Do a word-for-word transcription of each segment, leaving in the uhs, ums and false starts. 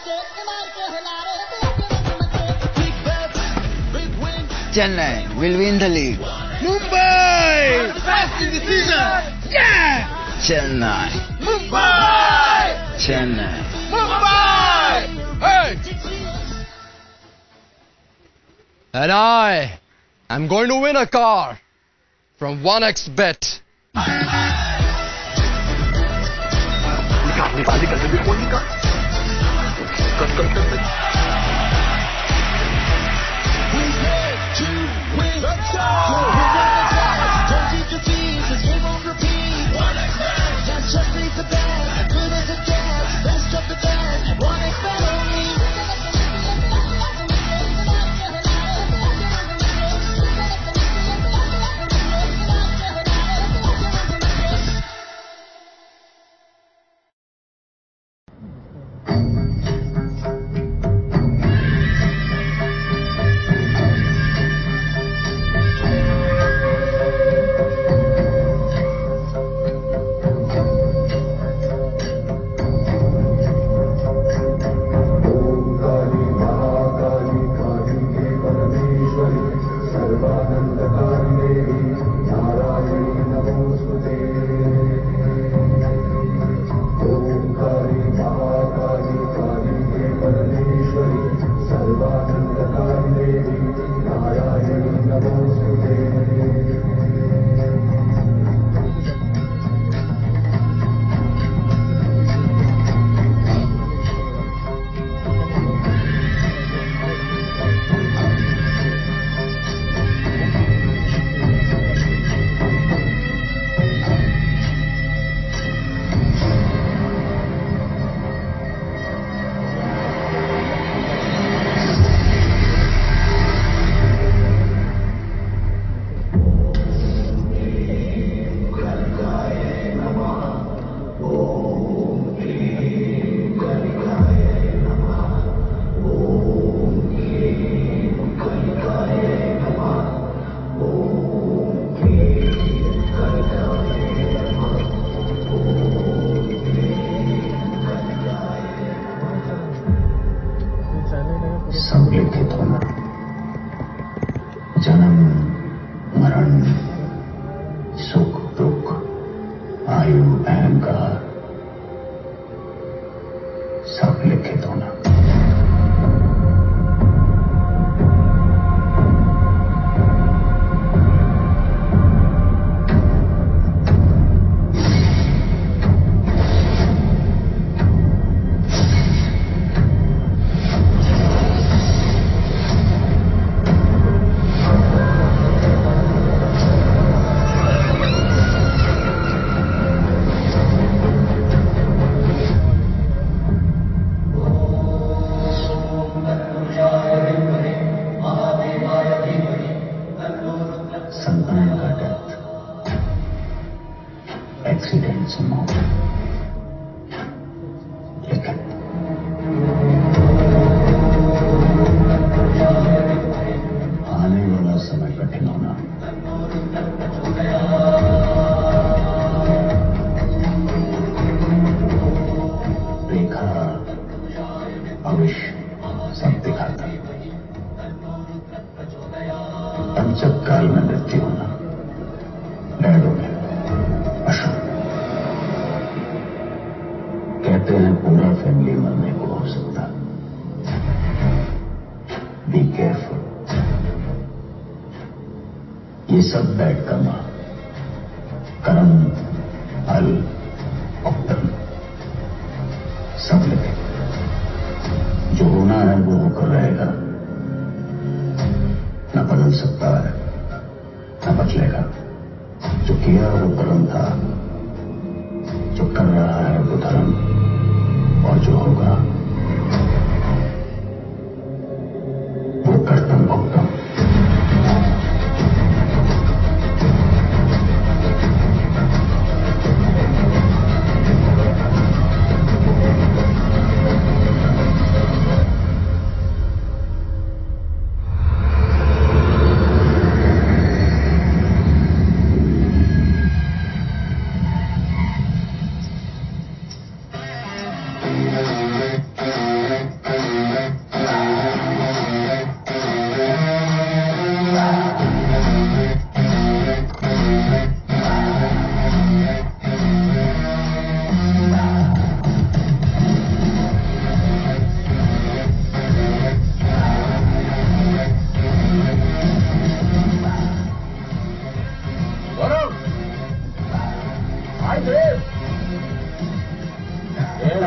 Chennai will win the league. Mumbai! Fast in the season! Yeah! Chennai. Mumbai! Chennai. Mumbai! Hey! And I am going to win a car from one X Bet. निकाल निकाल जल्दी phone निकाल cut cut cut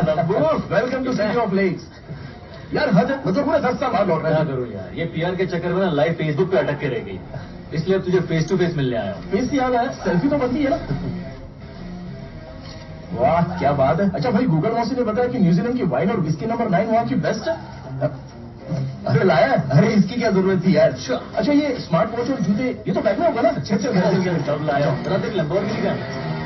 welcome to city of lakes. यार हद मतलब पूरा दस साल बाद लौट रहा है। करूँ यार, ये पीआर के चक्कर में ना लाइव फेसबुक पे अटक के रह गई, इसलिए अब तुझे फेस टू फेस मिलने आया हूँ। फेस से याद आया, सेल्फी तो बनती है ना। वाह क्या बात है। अच्छा भाई, गूगल मौसी ने बताया कि न्यूजीलैंड की वाइन और विस्की नंबर नाइन वहाँ की बेस्ट है। अरे लाया है? अरे इसकी क्या जरूरत थी यार। अच्छा ये स्मार्ट वॉच और जूते ये तो बैग में होगा ना। अच्छे अच्छे बैग के सब लाया हूँ। जरा देख लंबोर्गिनी का।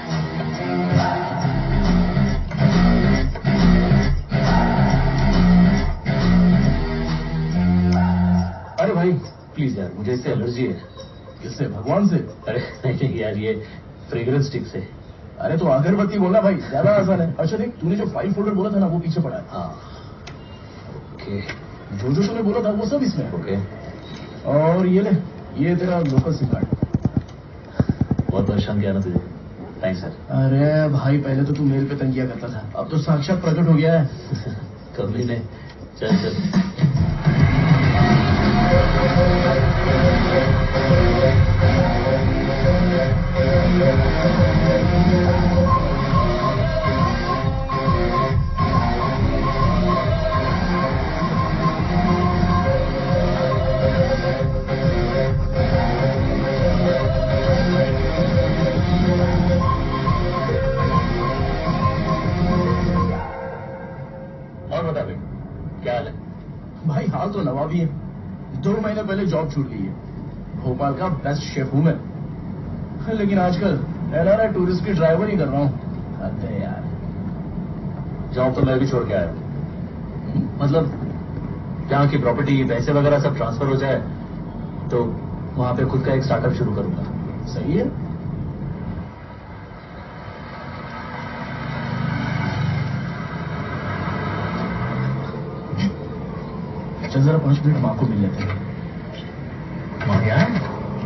अरे भाई प्लीज यार, मुझे इससे एलर्जी है। किससे? भगवान से? अरे नहीं यार, ये फ्रेग्रेंस स्टिक से। अरे तो अगरबत्ती बोलना भाई, ज्यादा आसान है। अच्छा देख, तूने जो फाइल फोल्डर बोला था ना वो पीछे पड़ा है। हाँ ओके। जो जो तूने बोला था वो सब इसमें। ओके। और ये ले, ये तेरा लोकल सिम कार्ड। बहुत परेशान किया ना तुझे, थैंक्स सर। अरे भाई पहले तो तू मेल पे तंग किया करता था, अब तो साक्षात प्रकट हो गया है। कभी नहीं। चल चल। और बता भाई, क्या हाल है? भाई हाल तो नवाबी है। दो महीने पहले जॉब छूट गई है। भोपाल का बेस्ट शेफ हूं मैं, लेकिन आजकल एनआरआई टूरिस्ट की ड्राइवर ही कर रहा हूँ। अरे यार जॉब तो मैं भी छोड़ के आया हूँ। मतलब यहाँ की प्रॉपर्टी, पैसे वगैरह सब ट्रांसफर हो जाए तो वहां पे खुद का एक स्टार्टअप शुरू करूंगा। सही है। चल जरा पांच मिनट माँ को मिल लेते हैं। माँ यहाँ है?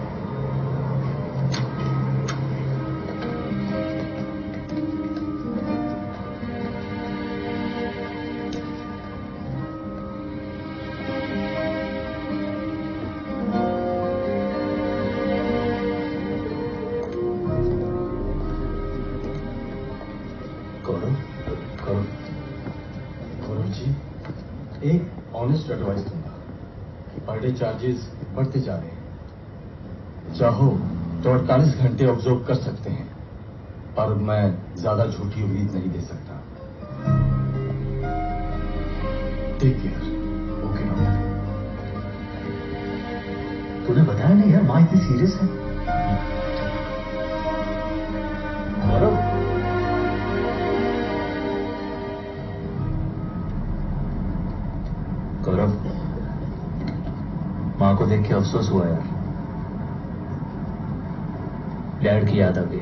गौरव, गौरव, गौरव जी, एक ऑनेस्ट एडवाइस दूंगा कि पर डे चार्जेस बढ़ते जा रहे हैं। चाहो तो अड़तालीस घंटे ऑब्जर्व कर सकते हैं, पर मैं ज्यादा झूठी उम्मीद नहीं दे सकता। Take care. ओके ना? तूने बताया नहीं यार, माँ इतनी सीरियस है। गौरव, गौरव, माँ को देख के अफसोस हुआ यार। डैड की याद आ गई।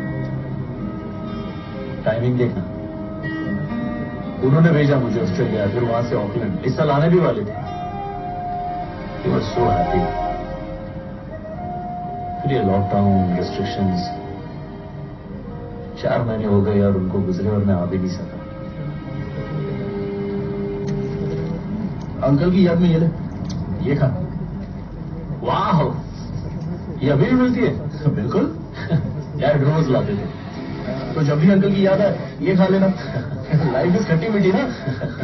टाइमिंग देखना, उन्होंने भेजा मुझे ऑस्ट्रेलिया, फिर वहां से ऑकलैंड। इस साल आने भी वाले थे। He was so happy। फिर ये लॉकडाउन, रिस्ट्रिक्शंस, चार महीने हो गए और उनको गुजरे और मैं आ भी नहीं सका। अंकल की याद में ये ले, ये खा। वाह, ये अभी भी मिलती है? बिल्कुल। यार रोज लाते थे। तो जब भी अंकल की याद आए ये खा लेना। लाइफ इज खट्टी मीठी ना।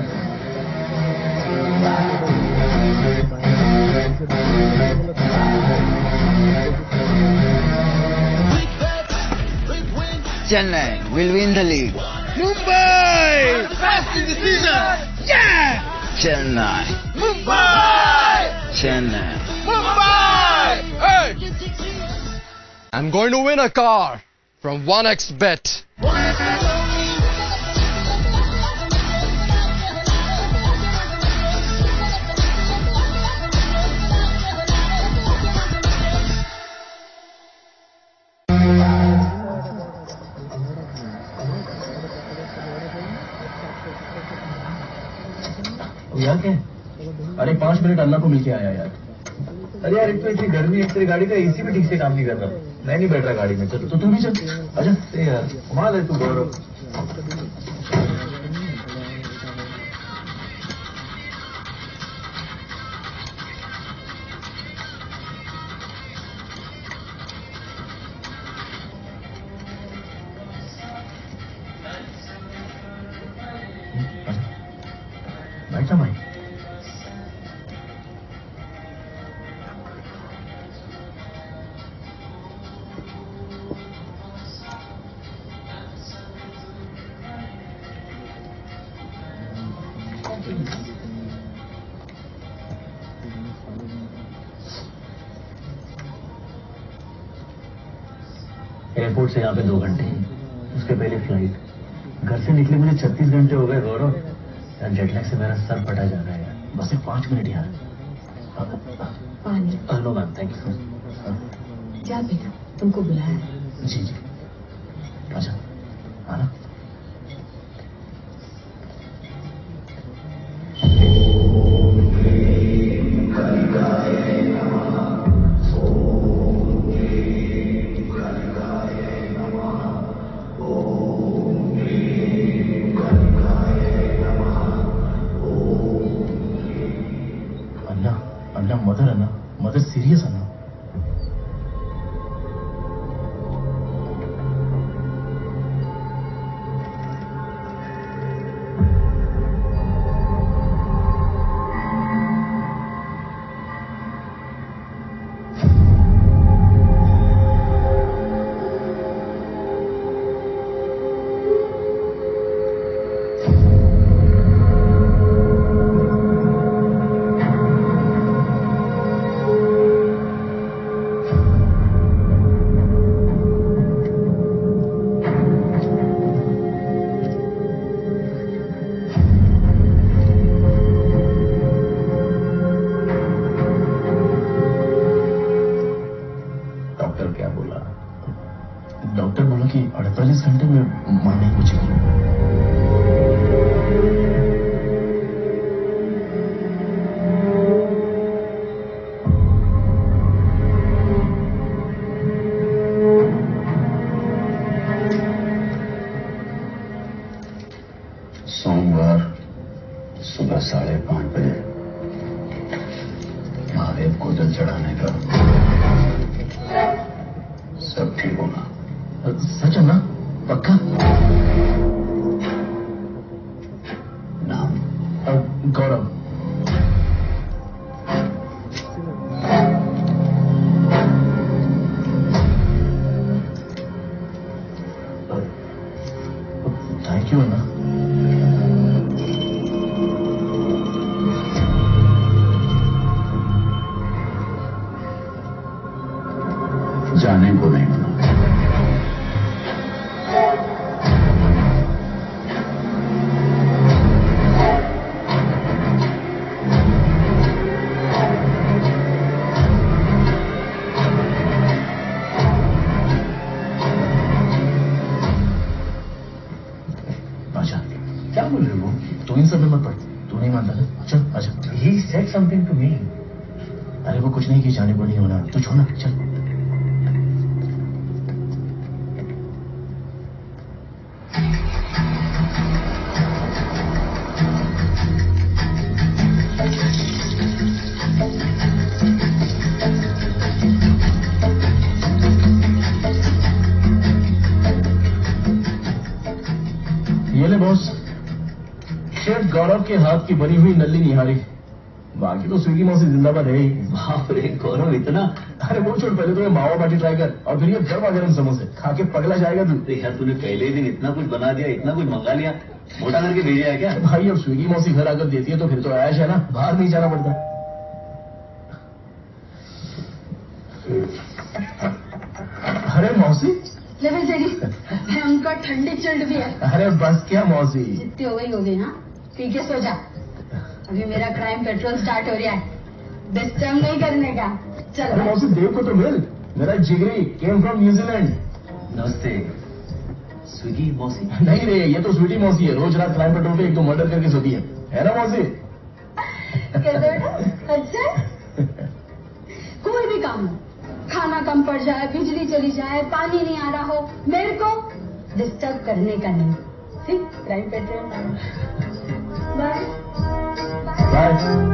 Chennai will win the league. Mumbai! Best in the season! Yeah! Chennai. Mumbai! Chennai. Mumbai! Hey! I'm going to win a car from one X Bet. यार क्या? अरे पांच मिनट अन्ना को मिलके आया यार। अरे यार, एक तो इतनी गर्मी, एक तेरी गाड़ी का एसी भी ठीक से काम नहीं कर रहा। मैं नहीं बैठ रहा गाड़ी में। चलो तो तू भी चल। आजा। ए यार, कमाल है तू गौरव। राइट ना भाई? एयरपोर्ट से यहाँ पे दो घंटे, उसके पहले फ्लाइट। घर से निकले मुझे छत्तीस घंटे हो गए गौरव। यार जेटलैग से मेरा सर फटा जा रहा है यार। बस एक पांच मिनट यार। पानी। No ma'am, thank you. क्या बेटा, तुमको बुलाया? जी जी, अच्छा आना। अन्ना, मदर अन्ना, मदर सीरियस अन्ना। डॉक्टर बोला कि अड़तालीस घंटे में मां नहीं बचेगी। सोमवार सुबह साढ़े पांच बजे महादेव को जल चढ़ाने का। सब ठीक होगा। सच है ना? पक्का? नाम? गौरव। थैंक यू अन्ना। जाने को नहीं मना। अच्छा, क्या बोल रहे हो? तू इन सब में मत पड़। तू नहीं मानता ना? चल अच्छा। He said something to me. अरे वो कुछ नहीं कि जाने को नहीं होना। तू छोड़ ना, चल। ये ले बॉस, शेफ गौरव के हाथ की बनी हुई नल्ली निहारी। बाकी तो स्विगी मौसी जिंदाबाद है ही। बाप रे गौरव, इतना? अरे वो छोड़, पहले तो ये मावा बाटी ट्राई कर और फिर ये गर्मा गर्म समोसे खा के पगला जाएगा तू। यार तूने पहले ही दिन इतना कुछ बना दिया, इतना कुछ मंगा लिया, मोटा करके भेजा है क्या? भाई अब स्विगी मौसी घर आकर देती है तो फिर तो ऐश है ना, बाहर नहीं जाना पड़ता। अरे मौसी, ले भाई तेरी भयंकर ठंडी चिल्ड भी है। अरे बस क्या मौसी, जितनी हो गई हो गई ना, पी के सो जा। अभी मेरा क्राइम पेट्रोल स्टार्ट हो रहा है, डिस्टर्ब नहीं करने का। चलो अरे मौसी देव को तो मिल, मेरा जिगरी केम फ्रॉम न्यूजीलैंड। नमस्ते स्विगी मौसी। नहीं रे, ये तो स्वीटी मौसी है, रोज रात क्राइम पेट्रोल पे एक दो मर्डर करके सोती है, है ना मौसी? कैसे बेटा? अच्छा, कोई भी काम हो, खाना कम पड़ जाए, बिजली चली जाए, पानी नहीं आ रहा हो, मेरे को डिस्टर्ब करने का नहीं। ठीक, क्राइम पेट्रोल। Bye bye.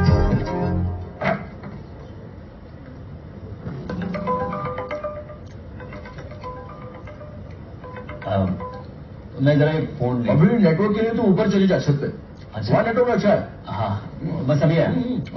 मैं जरा एक फोन। अभी नेटवर्क के लिए तो ऊपर चली जा छत पे। अच्छा वन नेटवर्क अच्छा है। हाँ बस अभी आया।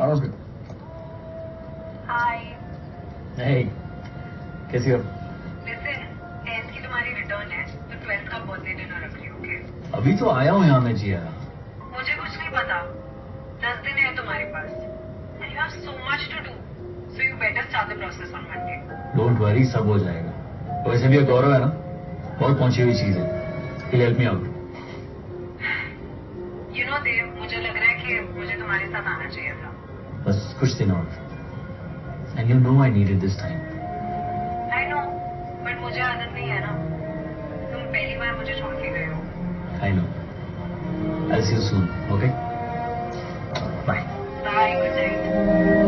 हाय हे कैसी हो? लिसन, टेंथ की तुम्हारी रिटर्न है तो ट्वेल्थ का बर्थडे डिनर रख रही हूँ। ओके अभी तो आया हूँ यहाँ मैं जिया। मुझे कुछ नहीं पता, दस दिन है तुम्हारे पास and you have so much to do, so you better start the process on Monday. Don't worry, सब हो जाएगा। वैसे भी गौरव है ना, बहुत पहुंची हुई चीज है। He'll help me out. You know Dev, मुझे लग रहा है कि मुझे तुम्हारे साथ आना चाहिए था। बस कुछ दिन और। And you know I needed this time. I know, but मुझे आदत नहीं है ना, तुम पहली बार मुझे छोड़ के गए हो। I know. I'll see you soon, okay? Bye. Bye, good night.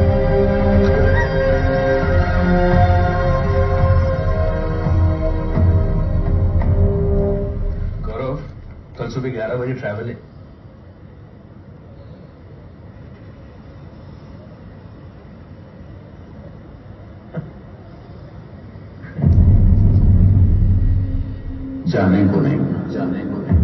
कल सुबह ग्यारह बजे ट्रैवल है। जाने को नहीं, जाने को नहीं।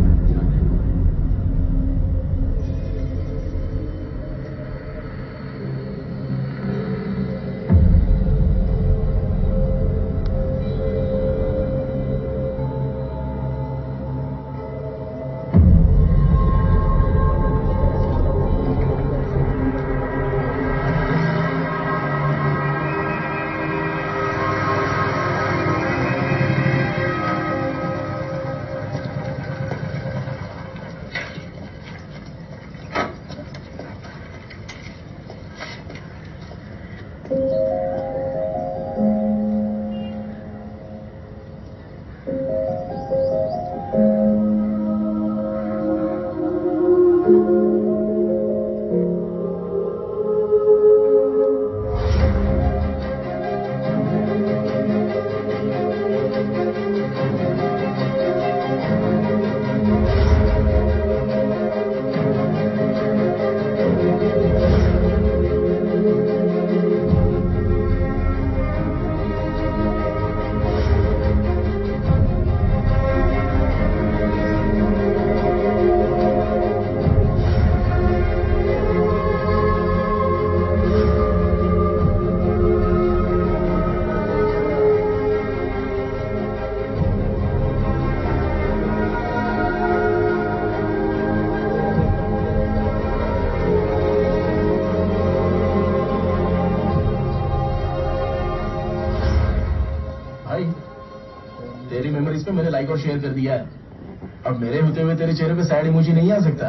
तेरी मेमोरीज पे मैंने लाइक और शेयर कर दिया है। अब मेरे होते हुए तेरे चेहरे पे सैड इमोजी नहीं आ सकता।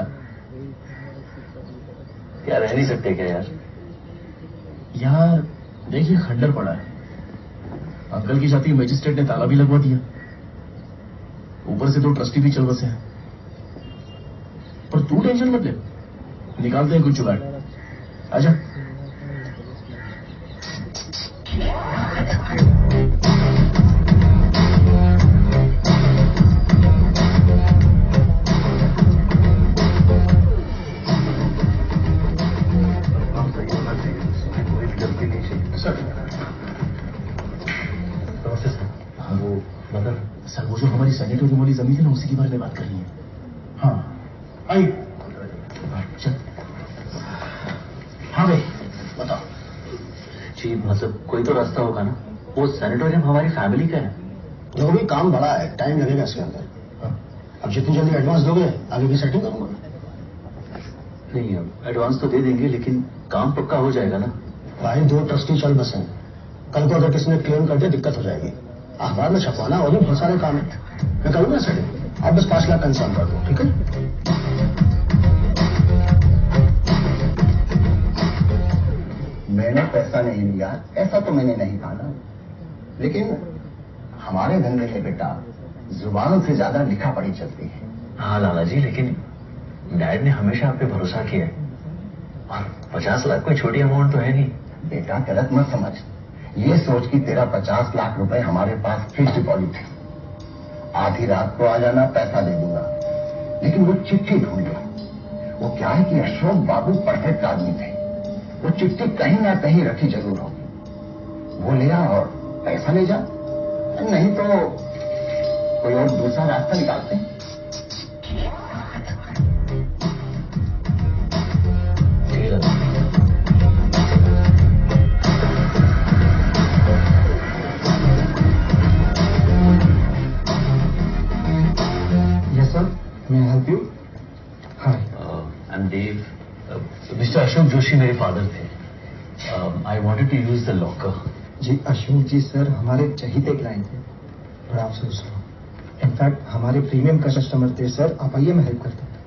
क्या रह नहीं सकते क्या यार? यार देखिए, खंडर पड़ा है। अंकल की शादी मजिस्ट्रेट ने ताला भी लगवा दिया, ऊपर से दो ट्रस्टी भी चल बसे हैं। पर तू टेंशन मत ले, निकालते हैं कुछ जुगाड़। आजा। सर, वो जो हमारी सैनिटोरियम वाली जमीन है ना, उसी के बारे में बात करनी है। हाँ आई। चल। हाँ भाई बताओ जी, मतलब कोई तो रास्ता होगा ना? वो सैनिटोरियम हमारी फैमिली का है। जो भी काम बड़ा है, टाइम लगेगा इसके अंदर। हाँ। अब जितनी जल्दी एडवांस दोगे आगे की सेटिंग करूंगा। नहीं, अब एडवांस तो दे देंगे, लेकिन काम पक्का हो जाएगा ना? भाई दो ट्रस्टी चल बसे, कल को अगर किसी ने क्लेम कर दिया दिक्कत हो जाएगी। अखबार में छपवाना और भी बहुत सारे काम है। मैं करूंगा सेटिंग, आप बस पांच लाख कंफर्म कर दो, ठीक है? मैंने पैसा नहीं लिया, ऐसा तो मैंने नहीं कहा ना, लेकिन हमारे धंधे में बेटा जुबान से ज्यादा लिखा पढ़ी चलती है। हाँ लाला जी, लेकिन डैड ने हमेशा आप पे भरोसा किया है, और पचास लाख कोई छोटी अमाउंट तो है नहीं। बेटा गलत मत समझ, ये सोच कि तेरा पचास लाख रुपए हमारे पास फिक्स डिपॉजिट है, आधी रात को आ जाना पैसा दे दूंगा। लेकिन वो चिट्ठी ढूंढ लो। वो क्या है कि अशोक बाबू परफेक्ट आदमी थे, वो चिट्ठी कहीं ना कहीं रखी जरूर होगी। वो ले आ और पैसा ले जा, नहीं तो कोई और दूसरा रास्ता निकालते हैं। I'm Dave. Uh, Mister Ashok Joshi मेरे फादर थे. Um, I wanted to use the locker. जी अशोक जी सर हमारे चहीते क्लाइंट थे. बड़ा अफसोस हुआ. इनफैक्ट हमारे प्रीमियम का कस्टमर थे सर. आप आइए मैं हेल्प करता हूँ.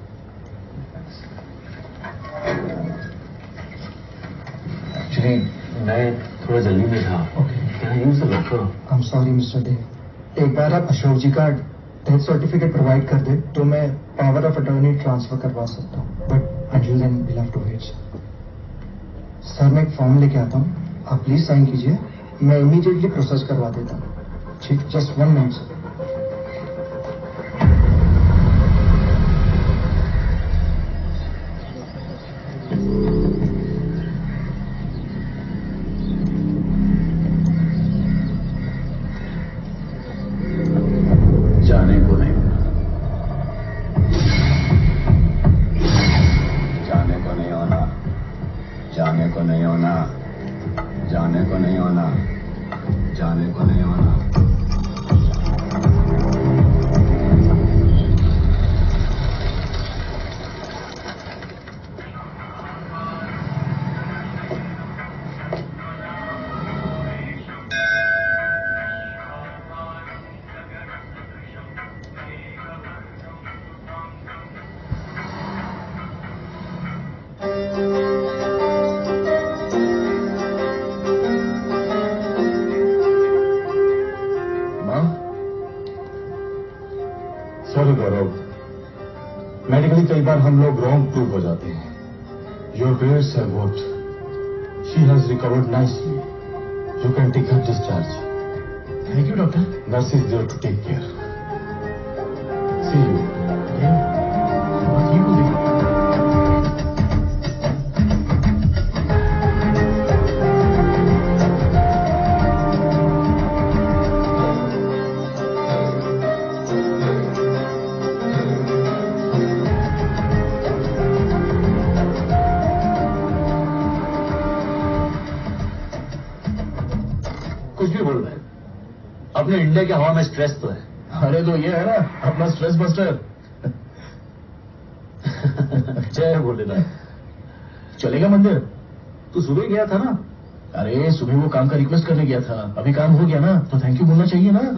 एक्चुअली मैं थोड़ा जल्दी में था. Can I use the locker? I'm sorry mister Dev. एक बार आप अशोक जी का डेथ सर्टिफिकेट प्रोवाइड कर दे तो मैं पावर ऑफ अटॉर्नी ट्रांसफर करवा सकता हूँ. But until then will have to wait. Sir मैं एक फॉर्म लेके आता हूँ. आप प्लीज साइन कीजिए. मैं इमीडिएटली प्रोसेस करवा देता हूँ. ठीक जस्ट वन मिनट सर. जाने को नहीं जाने को नहीं होना. जाने को नहीं होना. जाने को नहीं होना. जाने को नहीं होना. सॉरी गौरव, मेडिकली कई बार हम लोग रॉन्ग प्रूव हो जाते हैं. Your grades have worked. She has recovered nicely. You can take her discharge. Thank you doctor. Nurse is there to take care. See you. कुछ भी बोल रहे हैं. अपने इंडिया के हवा में स्ट्रेस तो है. अरे तो ये है ना अपना स्ट्रेस बस्टर. जय बोलेगा. चलेगा मंदिर? तू सुबह गया था ना. अरे सुबह वो काम का रिक्वेस्ट करने गया था. अभी काम हो गया ना तो थैंक यू बोलना चाहिए ना.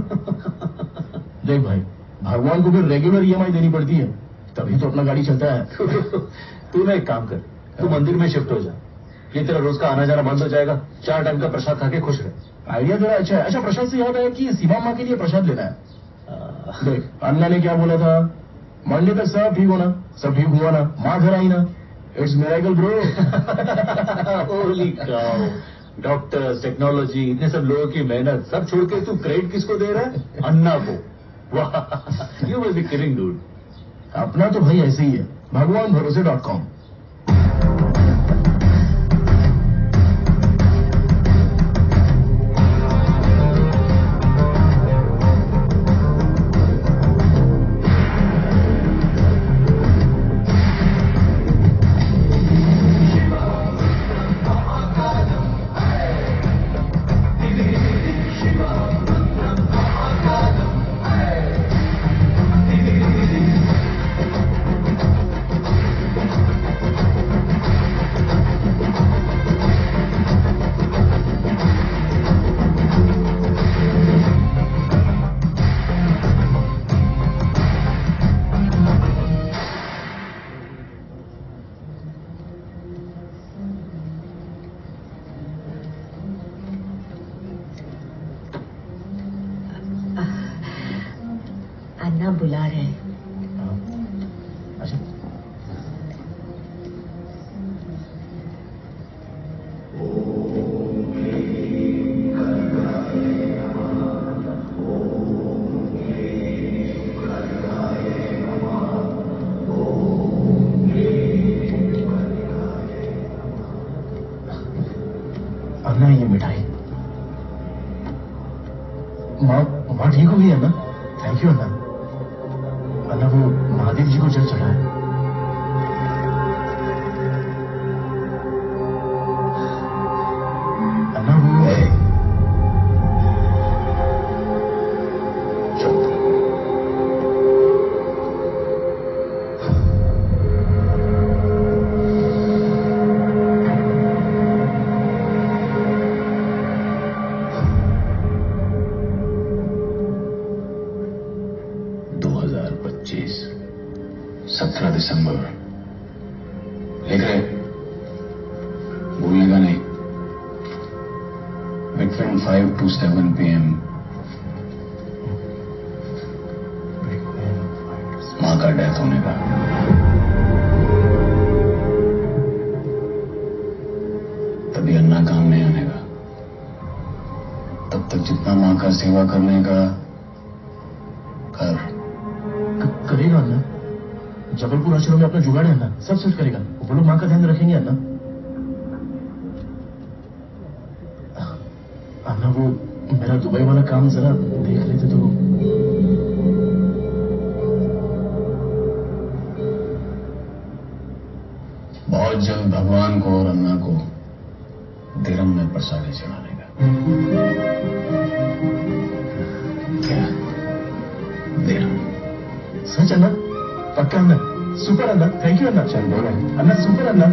देख भाई, भगवान को भी रेगुलर ईएमआई देनी पड़ती है, तभी तो अपना गाड़ी चलता है. तू ना एक काम कर, तू मंदिर में शिफ्ट हो जा. ये तेरा रोज का आना जाना बंद हो जाएगा. चार टाइम का प्रसाद खा के खुश रहे. आइडिया तेरा अच्छा है. अच्छा प्रसाद से याद आया कि सीमा माँ के लिए प्रसाद लेना है. देख अन्ना ने क्या बोला था, मंडे तक सब ठीक होना. सब ठीक हुआ ना, माँ घर आई ना. It's miracle bro. Holy cow. Doctors, technology, इतने सब लोगों की मेहनत सब छोड़ के तू क्रेडिट किसको दे रहा है? अन्ना को. वाह, you will be kidding dude. अपना तो भाई ऐसे ही है. भगवान भरोसे डॉट कॉम. अन्ना बुला रहे हैं. अच्छा अन्ना ये मिठाई. माँ माँ ठीक हो गई है ना? थैंक यू अन्ना. अन्ना वो महादेव जी को जल चढ़ा है. अन्ना वो from five to seven p m माँ का डेथ होने का। तभी अन्ना काम नहीं आने का। तब तक जितना माँ का सेवा करने का कर क- करेगा अन्ना। जबलपुर आश्रम में अपना जुगाड़ है अन्ना, सब सेट करेगा। वो लोग माँ का ध्यान रखेंगे अन्ना। अन्ना वो मेरा दुबई वाला काम जरा देख लेते तो। बहुत जल्द भगवान को और अन्ना को दिरम में प्रसादी चढ़ाने का। क्या दिरम? सच अन्ना? पक्का Anna? Super Anna, thank you Anna. चल बोले अन्ना सुपर अन्ना।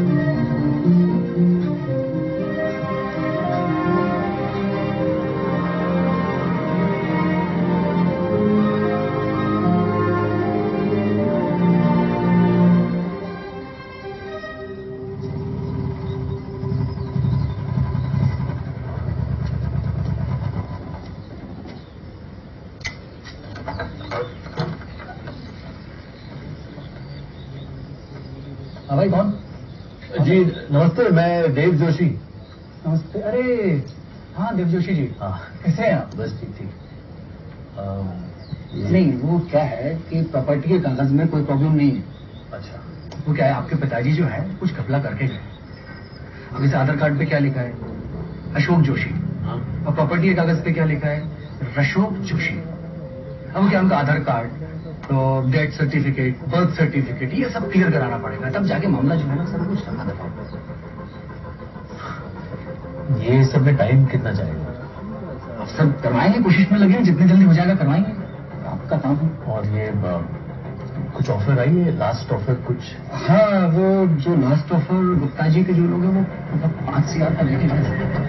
हाँ भाई कौन? जी नमस्ते, मैं देव जोशी। नमस्ते। अरे हाँ देव जोशी जी, हाँ कैसे हैं आप? बस ठीक ठीक। नहीं वो क्या है कि प्रॉपर्टी के कागज में कोई प्रॉब्लम नहीं है। अच्छा। वो क्या है, आपके पिताजी जो है कुछ घपला करके गए। अब इस आधार कार्ड पे क्या लिखा है? अशोक जोशी। हाँ? और प्रॉपर्टी के कागज पे क्या लिखा है? रशोक जोशी। अब क्या उनका आधार कार्ड, तो डेथ सर्टिफिकेट, बर्थ सर्टिफिकेट, ये सब क्लियर कराना पड़ेगा, तब जाके मामला जो है ना सब कुछ लगा दफा। ये सब में टाइम कितना जाएगा? अब सब करवाएंगे, कोशिश में लगे, जितनी जल्दी हो जाएगा करवाएंगे, आपका काम है। और ये ब, कुछ ऑफर आई है? लास्ट ऑफर कुछ? हाँ वो जो लास्ट ऑफर गुप्ता जी के जो लोग हैं वो मतलब पांच से आठ का लेके गए।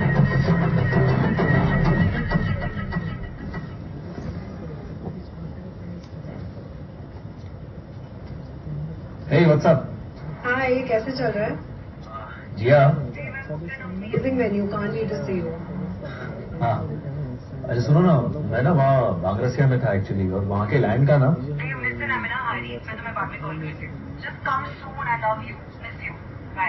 Hey what's up. हाँ ये कैसे चल रहा है? Jiya. Amazing venue, can't wait to see you. हाँ अच्छा सुनो ना, मैं ना वहाँ बांग्रसिया में था एक्चुअली, और वहाँ के लैंड का ना। मैं तुम्हें बाद में कॉल करती हूँ। Just come soon, I love you, miss you, bye.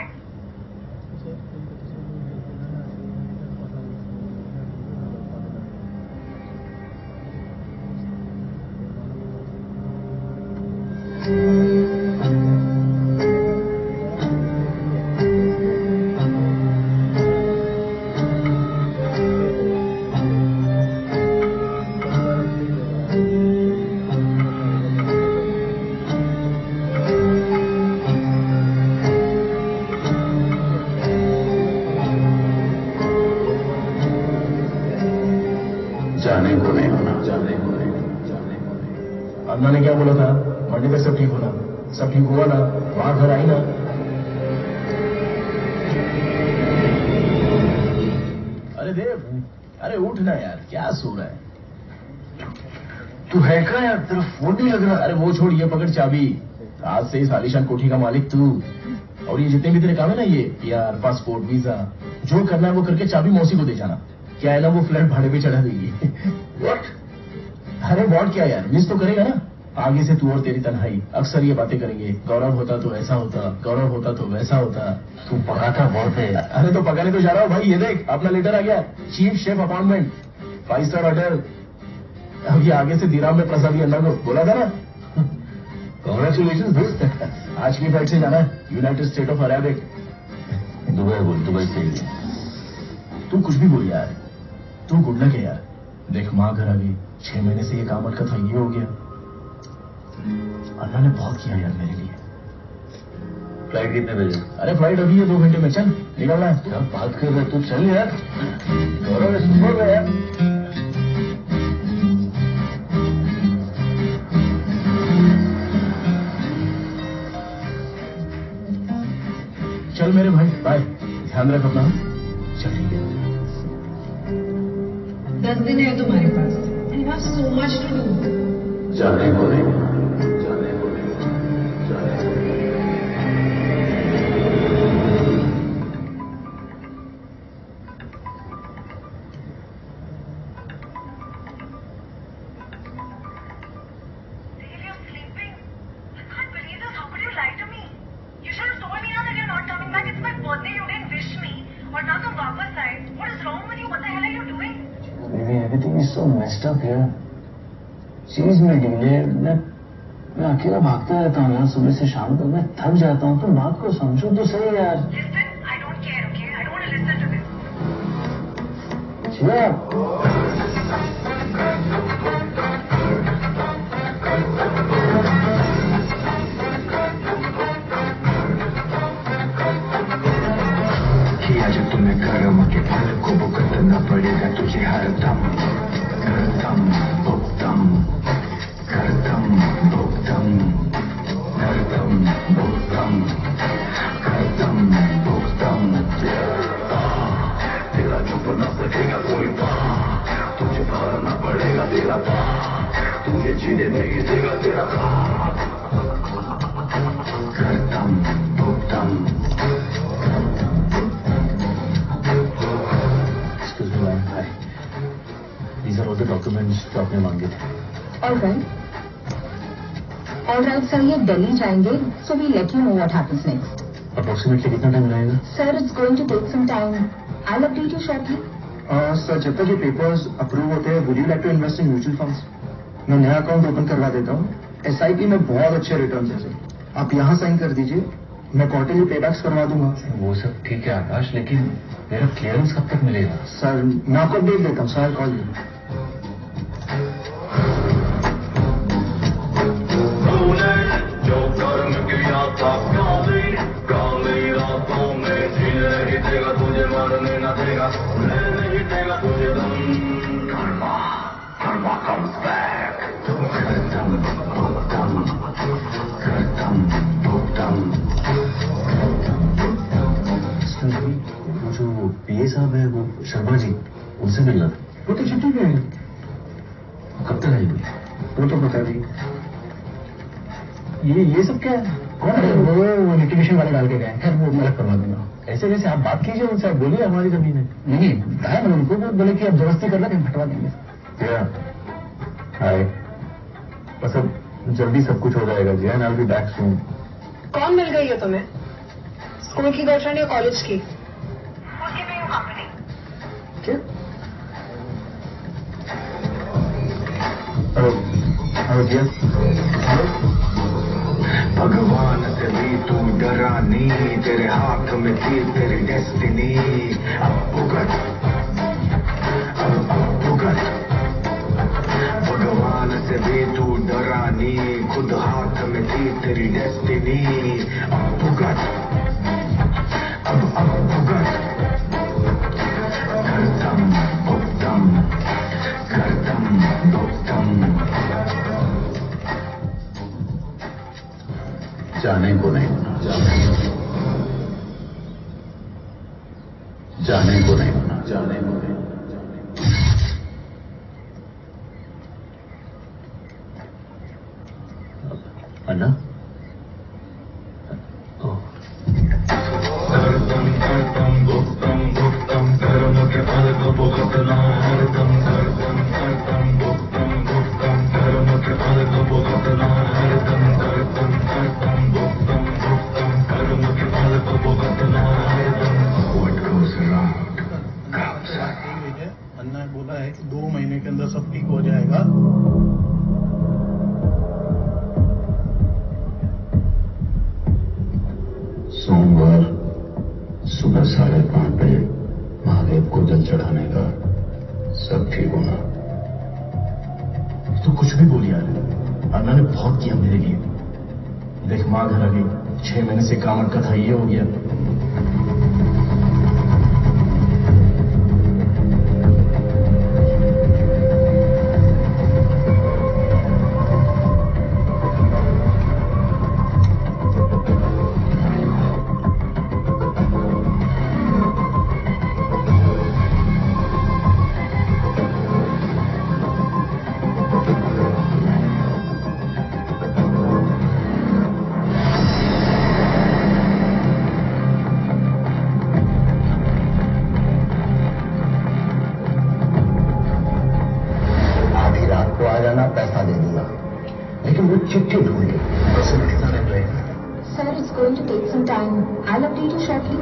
जाने को नहीं होना, जाने को नहीं, जाने को नहीं। अन्ना ने क्या बोला था? मंडे तक सब ठीक होना। सब ठीक हुआ ना? वहां घर आई ना? अरे देव, अरे उठ ना यार, क्या सो रहा है? तू है क्या यार, तेरा फोन नहीं लग रहा। अरे वो छोड़, ये पकड़ चाबी। आज से इस आलीशान कोठी का मालिक तू। और ये जितने भी तेरे काम है ना, ये पीआर, पासपोर्ट, वीजा, जो करना है वो करके चाबी मौसी को दे जाना। क्या है ना, वो फ्लैट भाड़े पे चढ़ा देगी। व्हाट? अरे व्हाट क्या यार, मिस तो करेगा ना। आगे से तू और तेरी तन्हाई अक्सर ये बातें करेंगे। गौरव होता तो ऐसा होता, गौरव होता तो वैसा होता। तू पकाता बहुत है। अरे तो पकाने तो जा रहा हूँ भाई। ये देख अपना लेटर आ गया, chief chef appointment, five star hotel. अब ये आगे से दिराम में प्रसादी अन्ना को बोला था ना। कॉन्ग्रेचुलेशन दोस्त। आज की फ्लाइट से जाना है United State of Arabic. Dubai बोल, दुबई से ही। तू कुछ भी बोल यार, तू गुड लक है यार। देख माँ घर आ गई, छह महीने से ये काम अटका था, ये हो गया। अन्ना ने बहुत किया यार मेरे लिए। फ्लाइट कितने बजे? अरे फ्लाइट अभी है, दो घंटे में। चल निकलना है। क्या बात कर रहे, तू चल यार। गौरव सुपर है यार। चल मेरे भाई, बाय। ध्यान रख अपना। चल ठीक है। दस दिन है तुम्हारे पास, and you have so much to do. जाने को नहीं, जाने को नहीं, जाने को नहीं। Everything is so messed up here. चीज में डिले, मैं मैं अकेला भागता रहता हूँ यार सुबह से शाम तक। मैं थक जाता हूँ। तुम बात को समझो तो सही यार। Listen, I don't care, okay? I don't want to listen to this. Yeah. किया जो तुम्हें कर्म के फल को भुगतना पड़ेगा तुझे हर दम। करदम भुगतम, करदम भुगतम, करदम भुगतम, करदम भुगतम। तेरा चुप न सकेगा कोई बात, तुझे भरना पड़ेगा तेरा पाप, तुझे जीने नहीं देगा तेरा पाप। करदम भुगतम। Excuse me, ma'am. Hi. These are all the documents जो आपने मांगे थे। All right. All right, sir. ये दिल्ली जाएंगे, so we let you know what happens next. Approximately कितना टाइम लगेगा? Sir, it's going to take some time. I'll update you shortly. Sir जब तक ये पेपर्स अप्रूव होते हैं, would you like to invest in mutual funds? मैं नया account open करवा देता हूँ। एसआईपी में बहुत अच्छे रिटर्न है सर। आप यहाँ साइन कर दीजिए, मैं क्वार्टरली पेबैक्स करवा दूंगा। वो सब ठीक है आकाश, लेकिन मेरा क्लियरेंस कब तक मिलेगा? सर मैं आपको अपडेट देता हूँ सर, कॉल यू। जो कर्म किया था काली काली रातों में जीने नहीं देगा तुझे, मरने न देगा, नहीं देगा तुझे दम। Karma Karma comes back। करदम भुगतम, करदम भुगतम। वो जो पीए साहब है, वो शर्मा जी, उनसे मिलना था। वो तो छुट्टी पे है। कब तक आएगी? वो तो बता दी। ये ये सब क्या है? कौन है? वो लिटिगेशन वाले डाल के गए। खैर वो मैं करवा दूंगा। ऐसे वैसे आप बात कीजिए उनसे, आप बोलिए हमारी जमीन है। नहीं बताया मैंने उनको, वो बोले कि अब जबरदस्ती करना कहीं हटवा देंगे। हाय, बस अब जल्दी सब कुछ हो जाएगा जी, and I will be back soon. कौन मिल गई है तुम्हें? स्कूल की गर्लफ्रेंड या कॉलेज की? क्या? हेलो हेलो जी, भगवान से भी तू डरा नहीं, तेरे हाथ में थी तेरी डेस्टिनी। अब भुगत, अब अब भुगत। भगवान से भी तू डरा नहीं, खुद हाथ में थी तेरी डेस्टिनी। अब भुगत, अब अब भुगत। करदम भुगतम, करदम भुगतम। जाने को नहीं होना, जाने को नहीं होना, जाने को नहीं। अन्ना, करदम करदम भुगतम भुगतम, कर्म के फल को भुगतना हरदम। करदम करदम भुगतम भुगतम, कर्म के फल को भुगतना हरदम। करदम करदम भुगतम भुगतम, कर्म के फल को भुगतना हरदम। What goes around comes around। अन्ना ने बोला है कि दो महीने के अंदर सब ठीक हो जाएगा। सोमवार सुबह साढ़े पांच बजे महादेव को जल चढ़ाने का, सब ठीक होना। तो कुछ भी बोल यार, अन्ना ने बहुत किया मेरे लिए। देख माँ घर आ गई, छह महीने से काम अटका था, ये हो गया। पैसा दे दूंगा, लेकिन वो चिट्ठी ढूंढ ली। वैसे में कितना टाइम लगेगा? Sir, it's going to take some time. I'll update you shortly.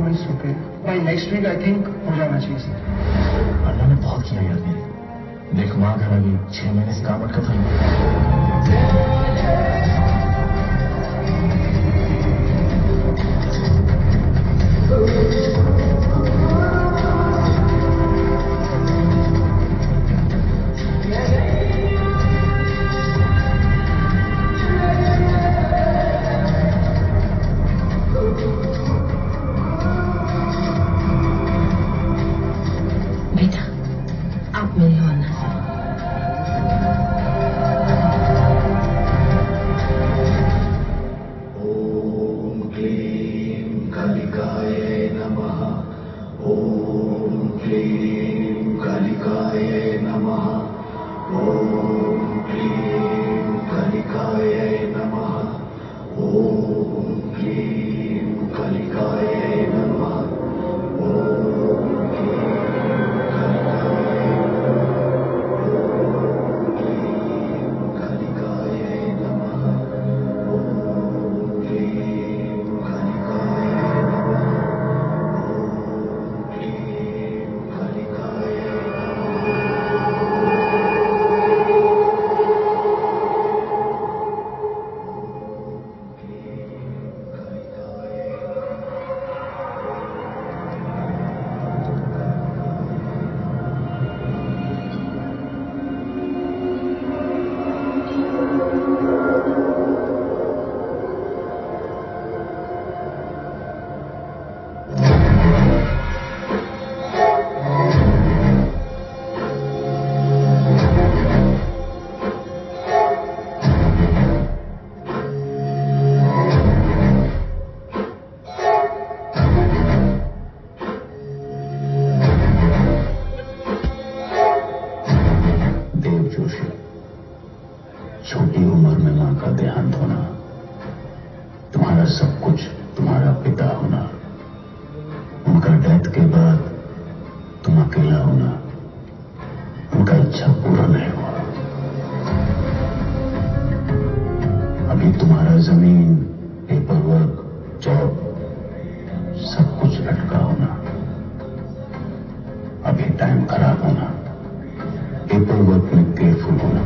Documents रुके by next week I think हो जाना चाहिए सर। अल्लाह ने बहुत किया यार मेरे। देख माँ घर आ गई, छह महीने से काम अटका था। बेटा आप मेरे हो ना ओम क्लीं कालिकाय नमः। ओम क्लीं कालिकाय नमः। ओम क्लीं कालिकाय नमः। ओम क्लीं कालिकाय नमः। छोटी उम्र में मां का देहांत होना, तुम्हारा सब कुछ तुम्हारा पिता होना, उनका डेथ के बाद तुम अकेला होना, उनका इच्छा पूरा नहीं हुआ। अभी तुम्हारा जमीन, पेपर वर्क, जॉब सब कुछ लटका होना, अभी टाइम खराब होना, पेपर वर्क में केयरफुल होना।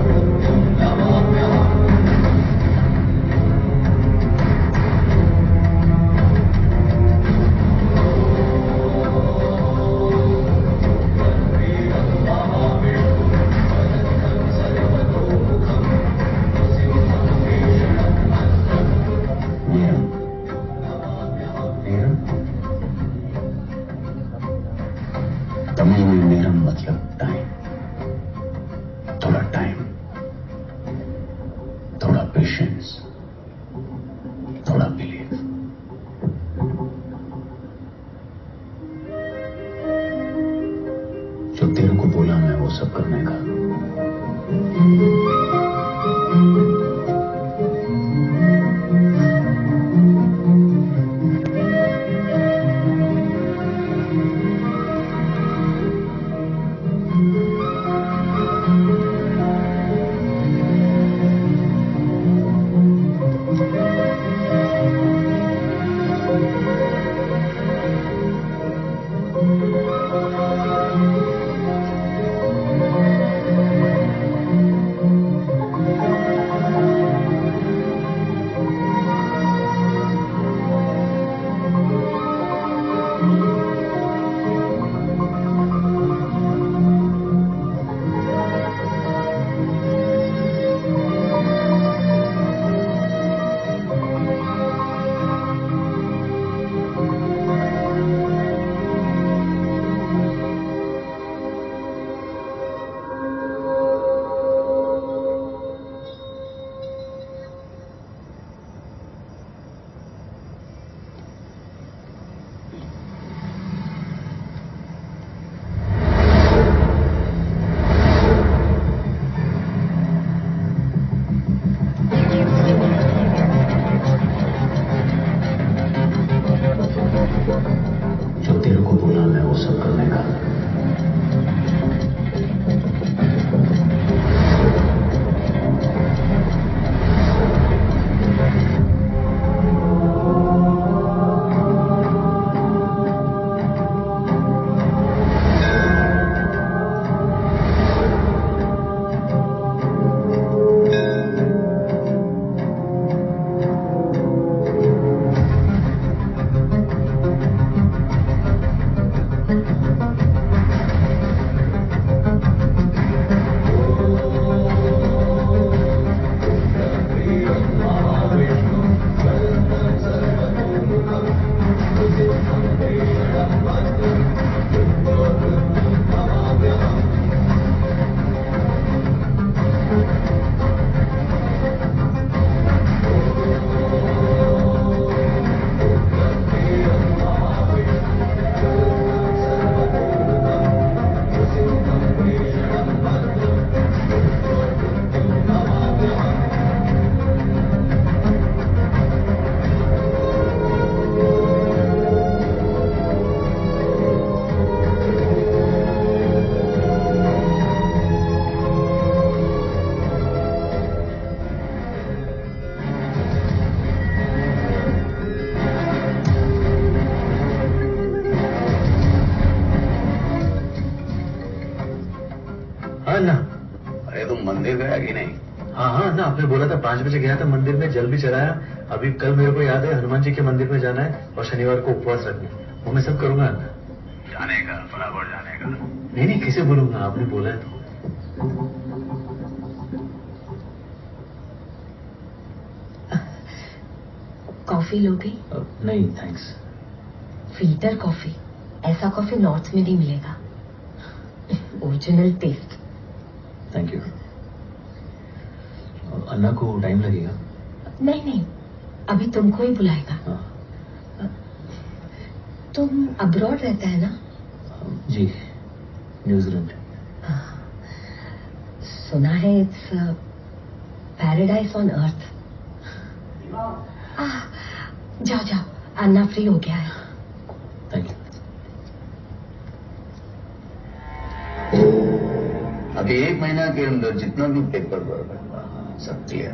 तमिल में नेरम मतलब टाइम, थोड़ा टाइम, थोड़ा पेशेंस, थोड़ा बिलीव। जो तेरे को बोला मैं वो सब करने का। अरे तुम मंदिर गया कि नहीं? हाँ हाँ ना, आपने बोला था पांच बजे गया था मंदिर में, जल भी चढ़ाया। अभी कल मेरे को याद है हनुमान जी के मंदिर में जाना है और शनिवार को उपवास रखना है। वो मैं सब करूंगा अन्ना। जाने का, बराबर जाने का। नहीं नहीं, किसे बोलूंगा, आपने बोला है तो। कॉफी लोगे? नहीं थैंक्स। फिल्टर कॉफी, ऐसा कॉफी नॉर्थ में नहीं मिलेगा। Original taste. Thank you. Anna को टाइम लगेगा? नहीं नहीं, अभी तुमको ही बुलाएगा। हाँ। तुम अब्रॉड रहता है ना? जी, न्यूजीलैंड। सुना है इट्स पैराडाइज ऑन अर्थ। जाओ जाओ, अन्ना फ्री हो गया है। Thank you. अभी एक महीना के अंदर जितना भी पेपर वर्क है सब क्लियर।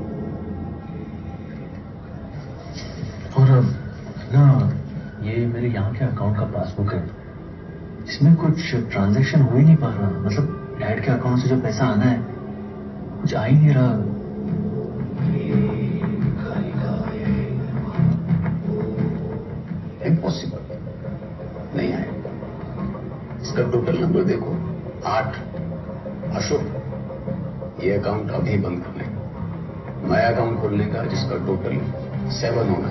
और ना, ये मेरे यहाँ के अकाउंट का पासबुक है, इसमें कुछ ट्रांजैक्शन हो ही नहीं पा रहा। मतलब डैड के अकाउंट से जो पैसा आना है कुछ आ ही नहीं रहा। इम्पॉसिबल, नहीं आए। इसका टोटल नंबर देखो, आठ। अशोक, ये अकाउंट अभी बंद करना है। नया अकाउंट खोलने का जिसका टोटल सेवन होगा।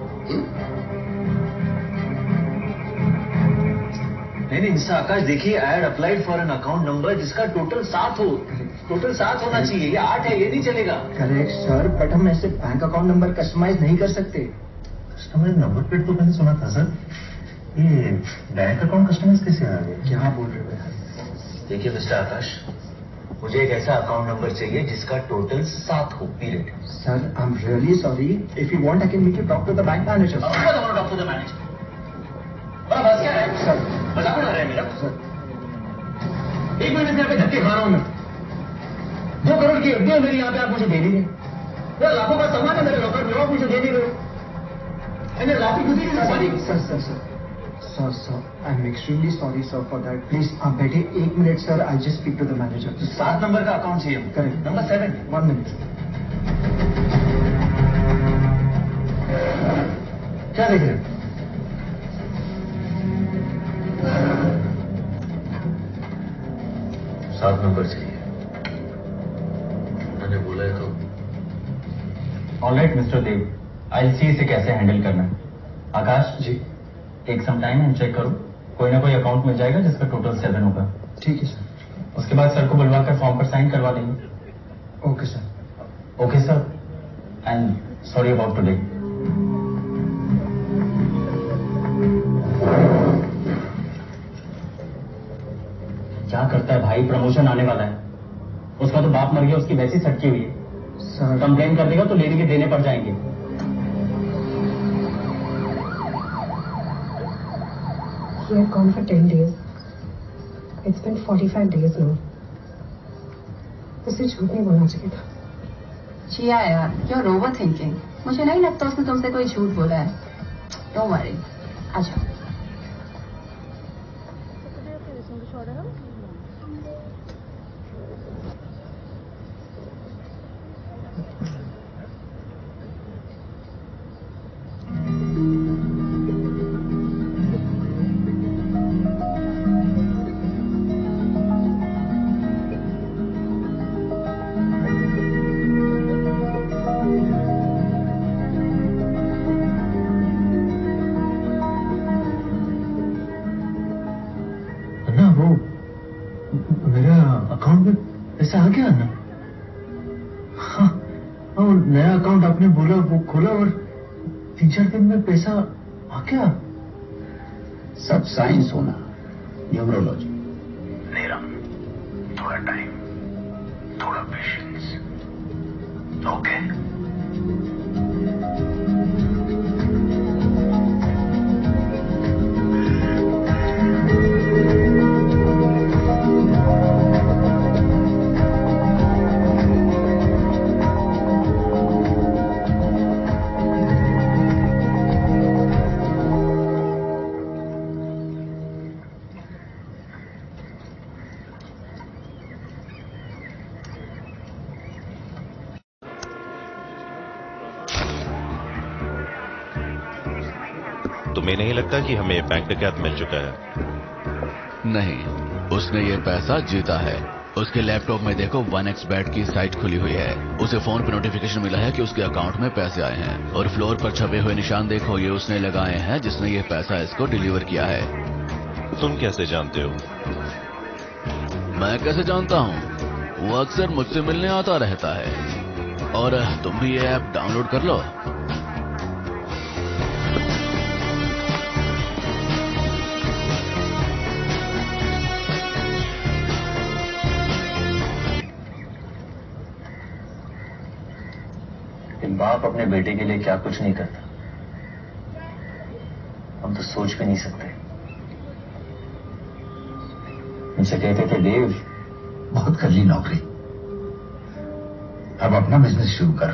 नहीं नहीं मिस्टर आकाश, देखिए I had applied for an account number जिसका टोटल सात हो। टोटल सात होना चाहिए, ये आठ है, ये नहीं चलेगा। करेक्ट सर, बट हम ऐसे बैंक अकाउंट नंबर कस्टमाइज नहीं कर सकते। कस्टमाइज नंबर प्लेट तो मैंने सुना था सर, ये बैंक अकाउंट कस्टमाइज कैसे आ गए? क्या बोल रहे हो? देखिए मिस्टर आकाश, मुझे एक ऐसा अकाउंट नंबर चाहिए जिसका टोटल सात हो, period. Sir I am really sorry, if you want I can make you talk to the bank manager. Talk to the manager. बड़ा बात क्या है सर? मजाक उड़ा रहे हैं मेरा? सर एक महीने से यहाँ पे धक्के खा रहा हूँ मैं। दो करोड़ की एफडी है मेरी यहाँ पे, आप मुझे दे नहीं रहे। लाखों का सामान है मेरे लॉकर में, आप मुझे दे नहीं रहे। लाखों गुजरी नहीं। Sir sir sir sir sir I am extremely sorry sir for that. Please आप बैठे एक minute sir, I just speak to the manager. सात नंबर का अकाउंट चाहिए। Correct, number seven. One minute. क्या देख रहे हैं? सात नंबर चाहिए, मैंने बोला है तो। ऑलराइट मिस्टर देव, आई सी इसे कैसे हैंडल करना है। Akash ji, take some time and check करो, कोई ना कोई अकाउंट मिल जाएगा जिसका टोटल सेवन होगा। ठीक है सर। उसके बाद सर को बुलवाकर फॉर्म पर साइन करवा देंगे। Okay sir. Okay sir, and sorry about today. क्या करता है भाई, प्रमोशन आने वाला है, उसका तो बाप मर गया, उसकी वैसी सटकी हुई है। सर कंप्लेन कर देगा तो लेने के देने पड़ जाएंगे। He had gone for ten days. It's been forty-five days now. उसे झूठ नहीं बोलना चाहिए था। जिया यार, you're overthinking. मुझे नहीं लगता उसने तुमसे कोई झूठ बोला है। Don't worry. आ जाओ। आपने बोला वो खोला और तीन चार दिन में पैसा आ गया। सब साइंस होना, न्यूमरोलॉजी। नीरम, थोड़ा टाइम, थोड़ा पेशेंस। ओके तुम्हें नहीं लगता कि हमें बैंक डाकैत मिल चुका है? नहीं, उसने ये पैसा जीता है। उसके लैपटॉप में देखो वन एक्स बैट की साइट खुली हुई है। उसे फोन पे नोटिफिकेशन मिला है कि उसके अकाउंट में पैसे आए हैं, और फ्लोर पर छपे हुए निशान देखो, ये उसने लगाए हैं जिसने ये पैसा इसको डिलीवर किया है। तुम कैसे जानते हो? मैं कैसे जानता हूँ? वो अक्सर मुझसे मिलने आता रहता है। और तुम भी ये ऐप डाउनलोड कर लो। बाप अपने बेटे के लिए क्या कुछ नहीं करता, हम तो सोच भी नहीं सकते। मुझसे कहते थे, देव बहुत कर ली नौकरी, अब अपना बिजनेस शुरू कर।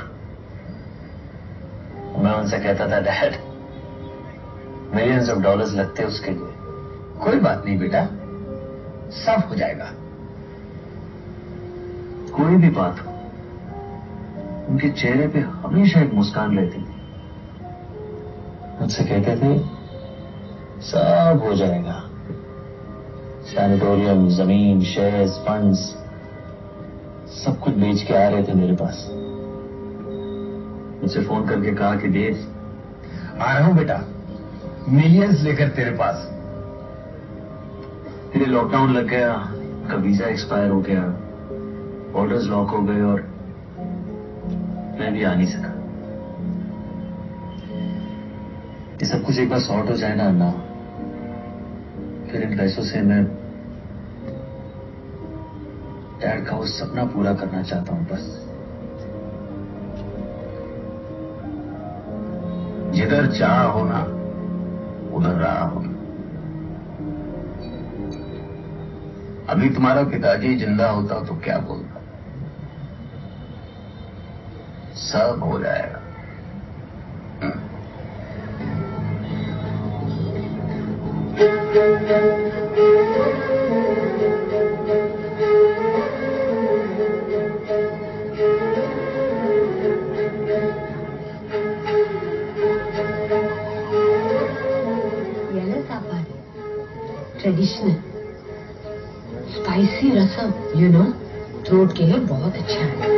मैं उनसे कहता था, डैड मिलियंस ऑफ डॉलर्स लगते उसके लिए। कोई बात नहीं बेटा, सब हो जाएगा। कोई भी बात हो, उनके चेहरे पे हमेशा एक मुस्कान रहती थी। मुझसे कहते थे, सब हो जाएगा। सैनिटोरियम, जमीन, शेयर्स, फंड्स, सब कुछ बेच के आ रहे थे मेरे पास। मुझसे फोन करके कहा कि देव आ रहा हूं बेटा, मिलियंस लेकर तेरे पास। फिर लॉकडाउन लग गया, उनका वीजा एक्सपायर हो गया, बॉर्डर्स लॉक हो गए और मैं भी आ नहीं सका। ये सब कुछ एक बार सॉर्ट हो जाए ना अन्ना, फिर इन पैसों से मैं डैड का वो सपना पूरा करना चाहता हूं बस। जिधर चाह हो ना उधर रहा हो। अभी तुम्हारा पिताजी जिंदा होता तो क्या बोलता? सब हो जाएगा। Traditional spicy rasam, you know, throat के लिए बहुत अच्छा है।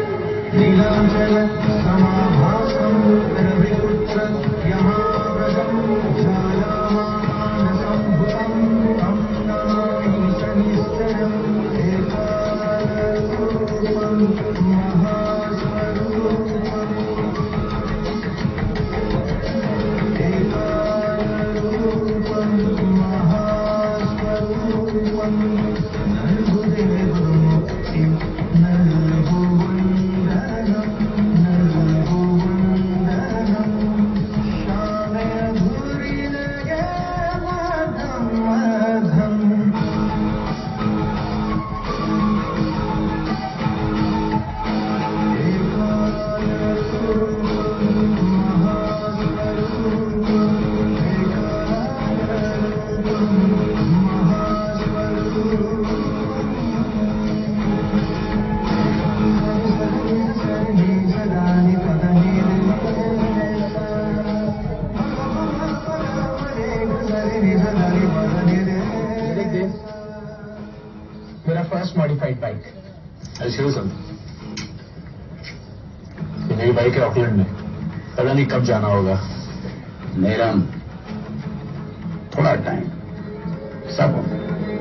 मेरा फर्स्ट मॉडिफाइड बाइक। ऐसे सर, ये मेरी बाइक है ऑकलैंड में, पता नहीं कब जाना होगा। मेरा थोड़ा टाइम, सब हो।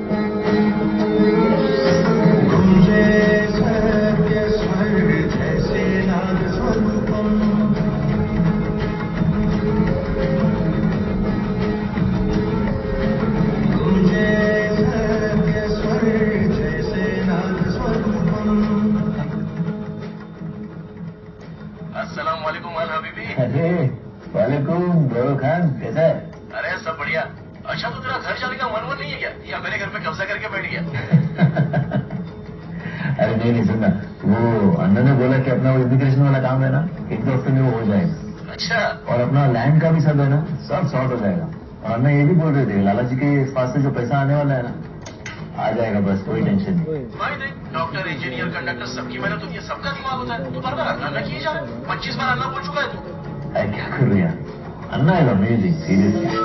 अरे वालेकुम ब्रो खान, कैसा है? अरे सब बढ़िया। अच्छा तो तेरा घर जाने का मन वन नहीं है क्या, या मेरे घर पे कब्जा करके बैठ गया? अरे नहीं नहीं, सुनना, वो अन्ना ने बोला कि अपना वो इमिग्रेशन वाला काम है ना, एक दो हफ्ते में वो हो जाएगा। अच्छा। और अपना लैंड का भी सब है ना, सब सॉर्ट हो जाएगा। और अन्ना ये भी बोल रहे थे, लाला जी के पास से जो पैसा आने वाला है ना, आ जाएगा, बस कोई टेंशन नहीं। भाई देख, डॉक्टर, इंजीनियर, कंडक्टर, सबकी मेहनत होती है, सबका दिमाग होता है। तू बार बार अन्ना किए जा रहा है, पच्चीस बार अन्ना बोल चुका है तू। अरे क्या करूँ यार, अन्ना इज अमेजिंग सीरियसली।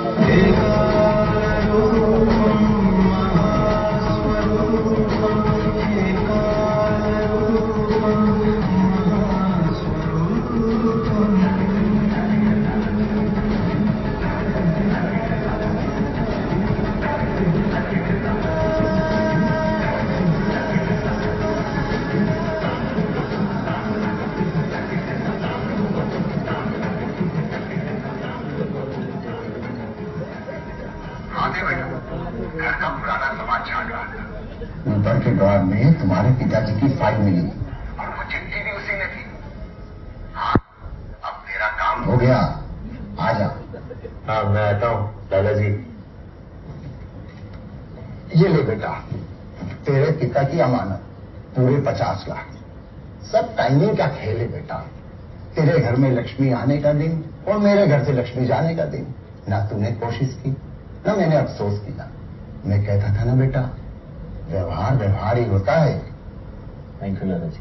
ऊपर के ड्रॉर में तुम्हारे पिताजी की फाइल मिली और वो चिट्ठी भी उसी में थी। हाँ, अब तेरा काम हो गया, आ जा। हाँ मैं आता हूँ दादाजी। ये ले बेटा, तेरे पिता की अमानत, पूरे पचास लाख। सब टाइमिंग का खेल है बेटा। तेरे घर में लक्ष्मी आने का दिन और मेरे घर से लक्ष्मी जाने का दिन। ना तूने कोशिश की ना मैंने अफसोस किया। मैं कहता था ना बेटा, व्यवहार व्यवहार ही होता है। थैंक यू दादाजी।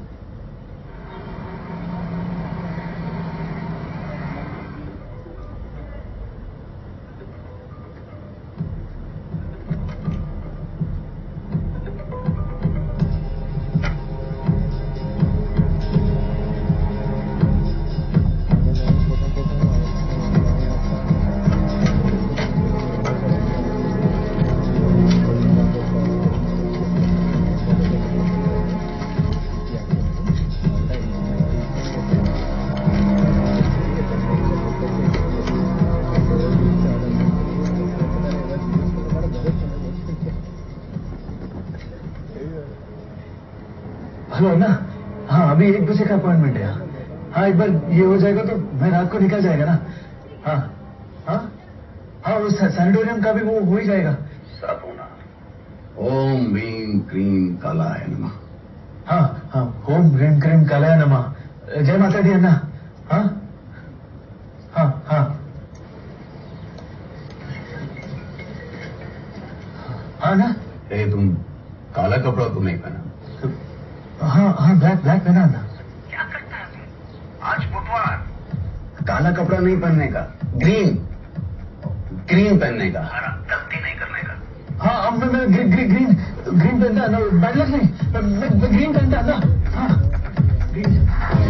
हेलो ना। हाँ अभी एक बजे का अपॉइंटमेंट है। हाँ एक बार ये हो जाएगा तो मैं रात को निकल जाएगा ना। हाँ हाँ हाँ उस सैनिटोरियम का भी वो हो ही जाएगा। सब होना। ओम भीम क्रीम कालाय नमः। हाँ हाँ ओम भीम क्रीम कालाय नमः। जय माता दी अन्ना। हाँ हाँ हाँ हाँ ना। ए तुम काला कपड़ा तो नहीं पहना? हाँ हाँ ब्लैक ब्लैक पहना ना। क्या करता है आज बुधवार, काला कपड़ा नहीं पहनने का, ग्रीन ग्रीन पहनने का, हरा गलती नहीं करने का। हाँ अब मैं मैं ग्रीन ग्रीन ग्रीन ग्रीन पहनता है ना, बैड लक नहीं, मैं, मैं, मैं ग्रीन पहनता है ना। हाँ ग्रीन।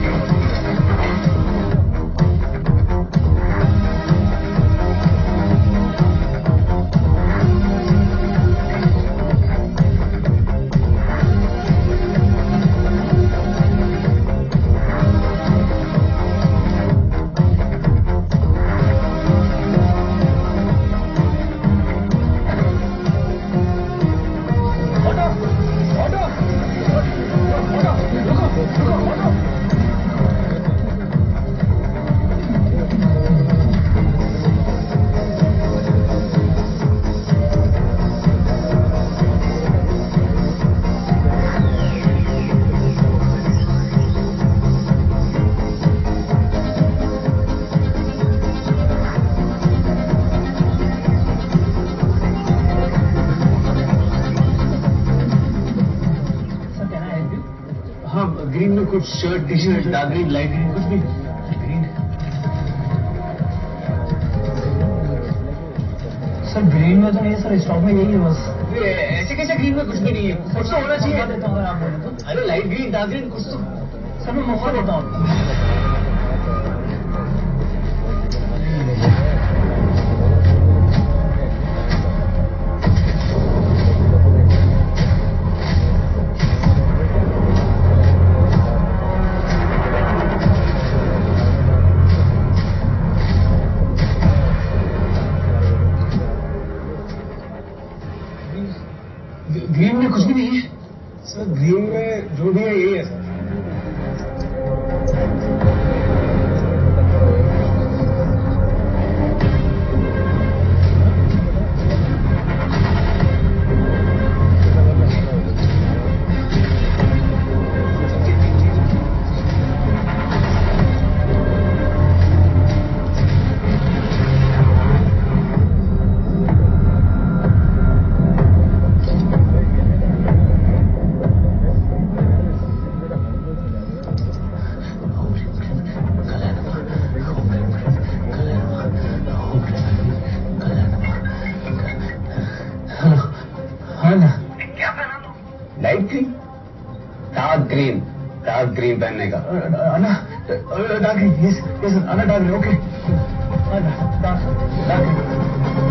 ग्रीन में कुछ shirt T shirt dark green light green कुछ भी ग्रीन। सर ग्रीन में तो नहीं है सर, स्टॉक में यही है बस। ऐसे कैसे ग्रीन में कुछ भी नहीं है? कुछ तो होना चाहिए। देता हूँ अगर आप बोले तो। अरे लाइट ग्रीन डार्क ग्रीन कुछ तो। सर मैं मौका देता हूँ। ग्रीन में कुछ भी नहीं है सर। ग्रीन में जो भी है यही है सर। ग्रीन पहनने का। अन्ना डाक रही, यस यस अन्ना डाक रही, ओके अन्ना डाक डाक रही।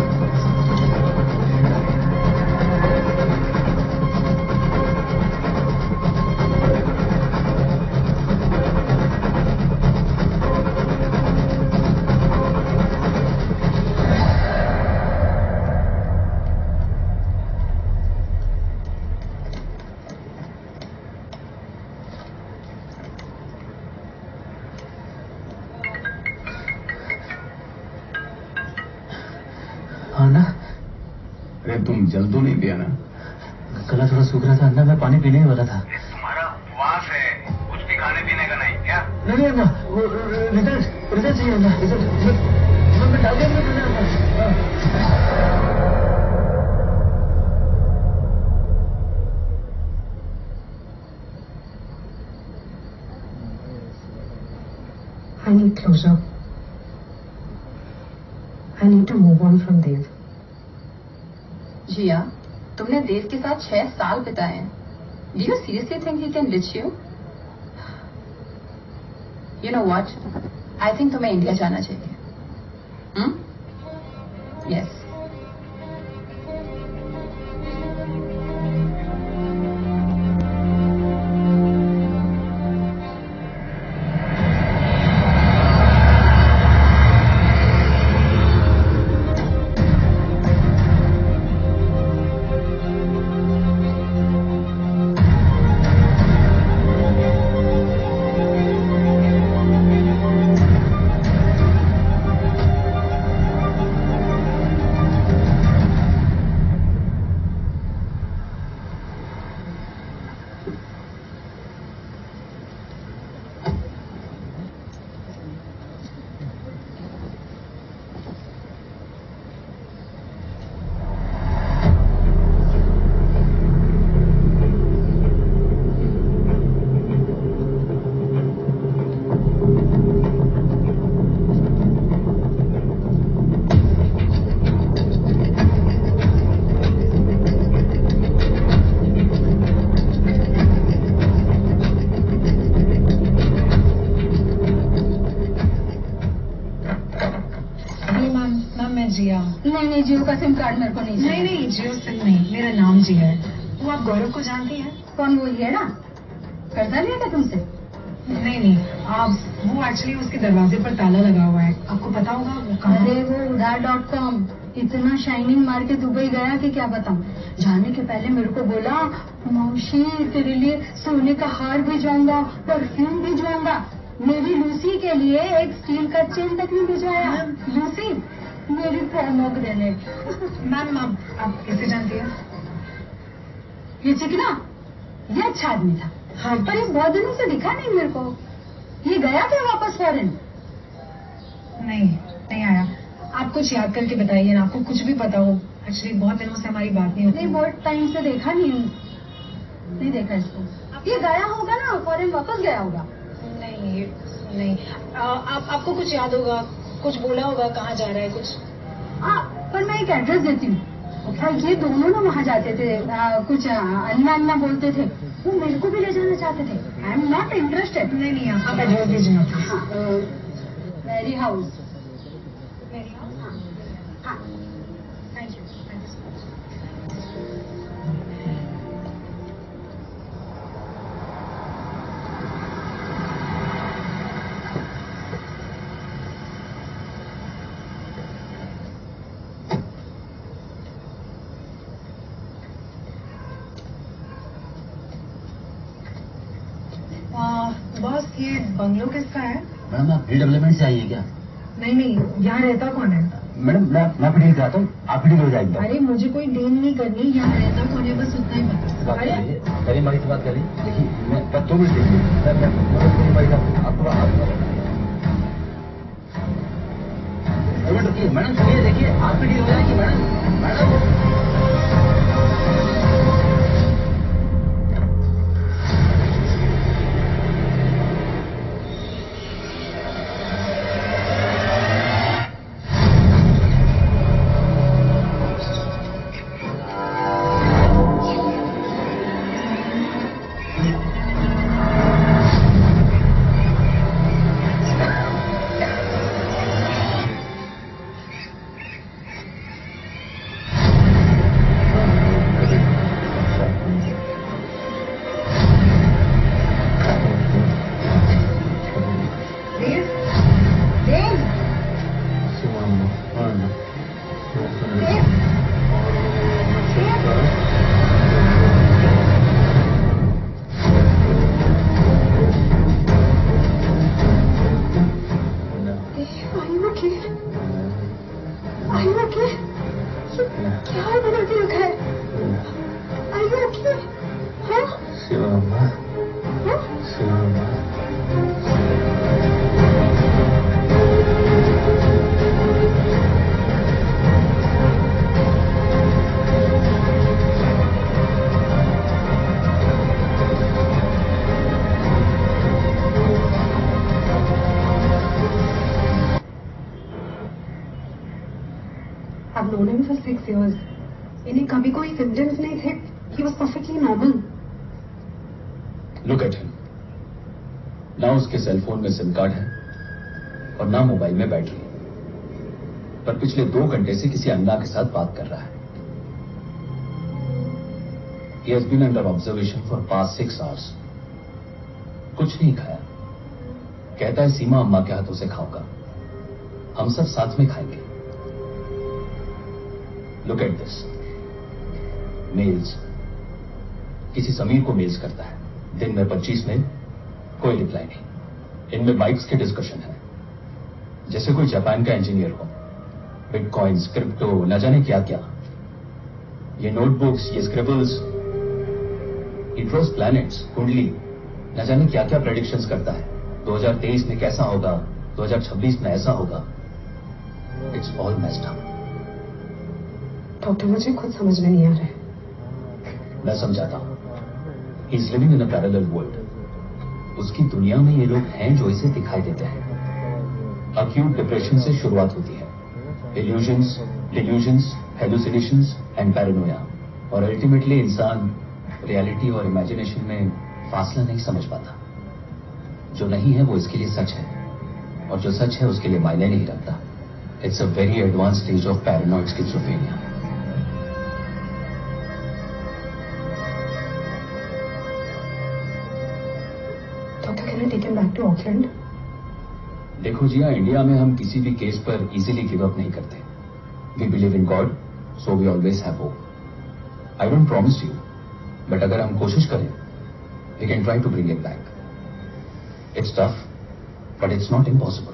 अरे तुम जल तो नहीं पिया ना? गला थोड़ा सूख रहा था अन्ना, मैं पानी पीने ही वाला था। तुम्हारा उपवास है, कुछ भी खाने पीने का नहीं क्या? नहीं अन्ना, वो रिजल्ट रिजल्ट चाहिए अन्ना, रिजल्ट रिजल्ट मैं डाल दिया मैंने अन्ना। I need closure. I need to move on from Dev. जिया, तुमने देव के साथ छह साल बिताए हैं। Do you seriously think he can ditch you? You know what? I think तुम्हें इंडिया जाना चाहिए। Hmm? Yes. नहीं नहीं जियो का सिम कार्ड मेरे को नहीं चाहिए। नहीं नहीं जियो सिम नहीं, मेरा नाम जिया है। वो आप गौरव को जानती हैं? कौन, वो येड़ा कर्जा लिया था तुमसे? नहीं नहीं, आप वो एक्चुअली उसके दरवाजे पर ताला लगा हुआ है, आपको पता होगा वो कहाँ? अरे वो उधार डॉट कॉम इतना शाइनिंग मार के दुबई गया कि क्या बताऊं। जाने के पहले मेरे को बोला मौसी तेरे लिए सोने का हार भिजवाऊंगा, परफ्यूम भिजवाऊंगा। मेरी लूसी के लिए एक स्टील का चेन तक नहीं भिजवाया। लूसी मेरी पोमोग्रेनेट। मैम आप आप किसे जानती हैं? ये चिकना, ये अच्छा आदमी था। हाँ, पर इस बहुत दिनों से दिखा नहीं मेरे को। ये गया क्या वापस फॉरेन? नहीं नहीं आया। आप कुछ याद करके बताइए ना, आपको कुछ भी पता हो। एक्चुअली बहुत दिनों से हमारी बात नहीं होती। नहीं, बहुत टाइम से देखा नहीं नहीं देखा इसको। ये गया होगा ना, फॉरेन वापस गया होगा। नहीं नहीं आ, आप आपको कुछ याद होगा, कुछ बोला होगा कहाँ जा रहा है कुछ। हाँ, पर मैं एक एड्रेस देती हूँ। ये दोनों ना वहाँ जाते थे, आ, कुछ अन्ना अन्ना बोलते थे। वो मेरे को भी ले जाना चाहते थे। I am not interested. नहीं नहीं, आप एड्रेस दीजिए। Mary house. मैरी हाउस, हाँ। Thank you thank you so much. Boss, ये बंगलो किसका है? मैडम आप रीडेवलपमेंट से आई है क्या? नहीं नहीं, यहाँ रहता कौन है? मैडम मैं मैं डील कराता हूँ, आप डील हो जाएगी। अरे मुझे कोई डील नहीं करनी, यहाँ रहता कौन है बस उतना ही बता। अरे करीम भाई से बात करिए। देखिए मैं दो मिनट देखिए भाई साहब आपको आप मैडम सुनिए, देखिए आपकी डील हो जाएगी madam. Madam I've known him for six years. इन्हें कभी कोई symptoms नहीं थे. He was perfectly normal. Look at him. ना उसके सेलफोन में सिम कार्ड है और ना मोबाइल में बैटरी, पर पिछले दो घंटे से किसी अन्ना के साथ बात कर रहा है. He has been under observation for past six hours. कुछ नहीं खाया. कहता है सीमा अम्मा के हाथों से खाऊंगा. हम सब साथ में खाएंगे. Look at this. मेल्स. किसी समीर को मेल्स करता है. दिन में पच्चीस मेल, कोई रिप्लाई नहीं. इनमें बाइक्स के डिस्कशन है, जैसे कोई जापान का इंजीनियर हो. बिटकॉइंस, क्रिप्टो, न जाने क्या क्या. ये नोटबुक्स, ये स्क्रिबल्स. ही ड्रॉस प्लैनेट्स, कुंडली, न जाने क्या क्या प्रेडिक्शंस करता है. दो हज़ार तेईस में कैसा होगा, दो हज़ार छब्बीस में ऐसा होगा. It's all messed up. Doctor, मुझे खुद समझ में नहीं आ रहा है. मैं समझाता हूं. He is living in a parallel world. उसकी दुनिया में ये लोग हैं जो इसे दिखाई देते हैं. अक्यूट डिप्रेशन से शुरुआत होती है. Illusions, delusions, hallucinations and paranoia, और अल्टीमेटली इंसान रियलिटी और इमेजिनेशन में फासला नहीं समझ पाता. जो नहीं है वो इसके लिए सच है, और जो सच है उसके लिए मायने नहीं रखता. It's a very advance stage of paranoid schizophrenia. Can I take him back to Auckland? देखो जिया, इंडिया में हम किसी भी केस पर इजीली गिव अप नहीं करते. We believe in God, so we always have hope. I don't promise you, but अगर हम कोशिश करें, we can try to bring it back. It's tough, but it's not impossible.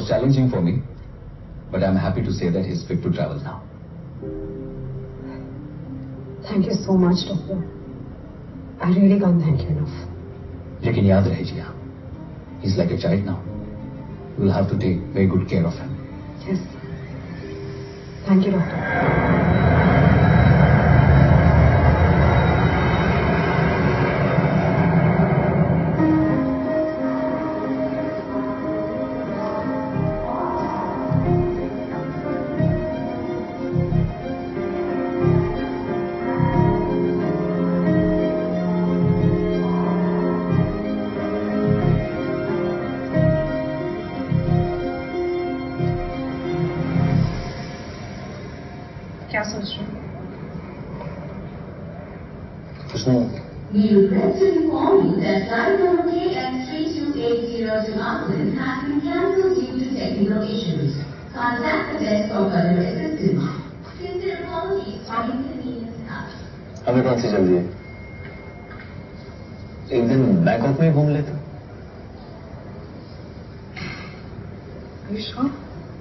challenging for me, but I'm happy to say that he's fit to travel now. Thank you so much, doctor. I really can't thank you enough. लेकिन याद रहे जिया, he's like a child now. We'll have to take very good care of him. Yes. Thank you, doctor. क्या सोच रहे हो? कुछ नहीं। We regret to inform you that flight number K X three two eight zero to Auckland has been cancelled due to technical issues. Contact the desk for further assistance. Sincere apologies for inconvenience caused. हमें कौन सी जल्दी है? एक दिन Bangkok में घूम लेते। Are you sure?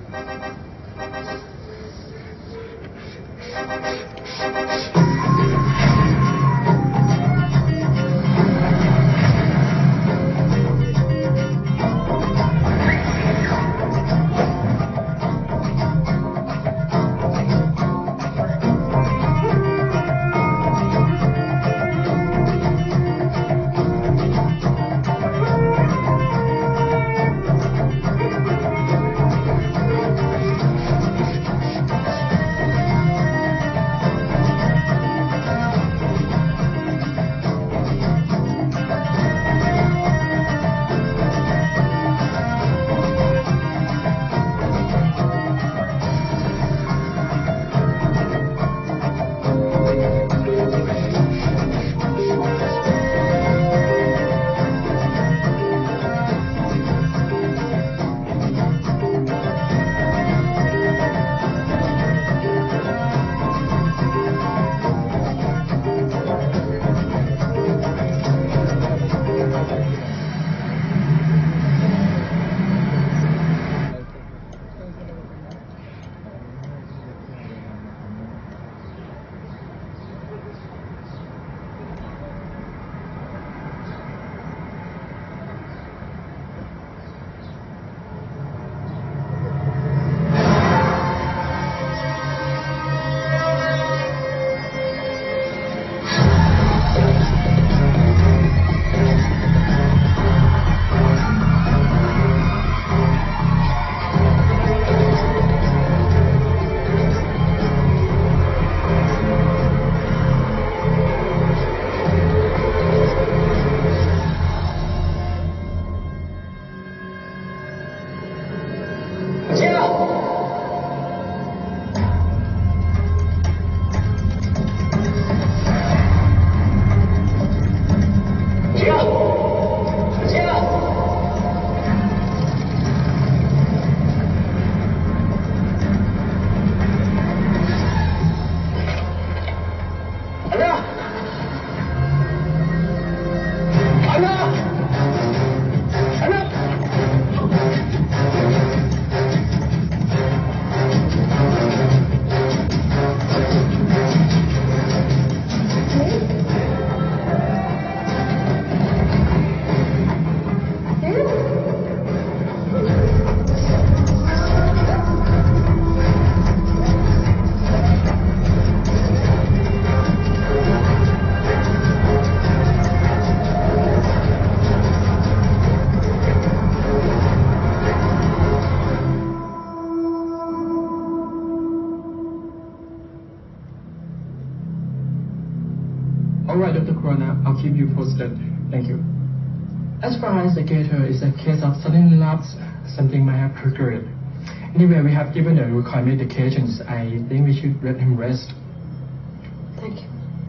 Alright, Doctor Corona, I'll keep you posted. Thank you. As far as the gator is a case of sudden lapse, something might have triggered. Anyway, we have given the required medications. I think we should let him rest. Thank you.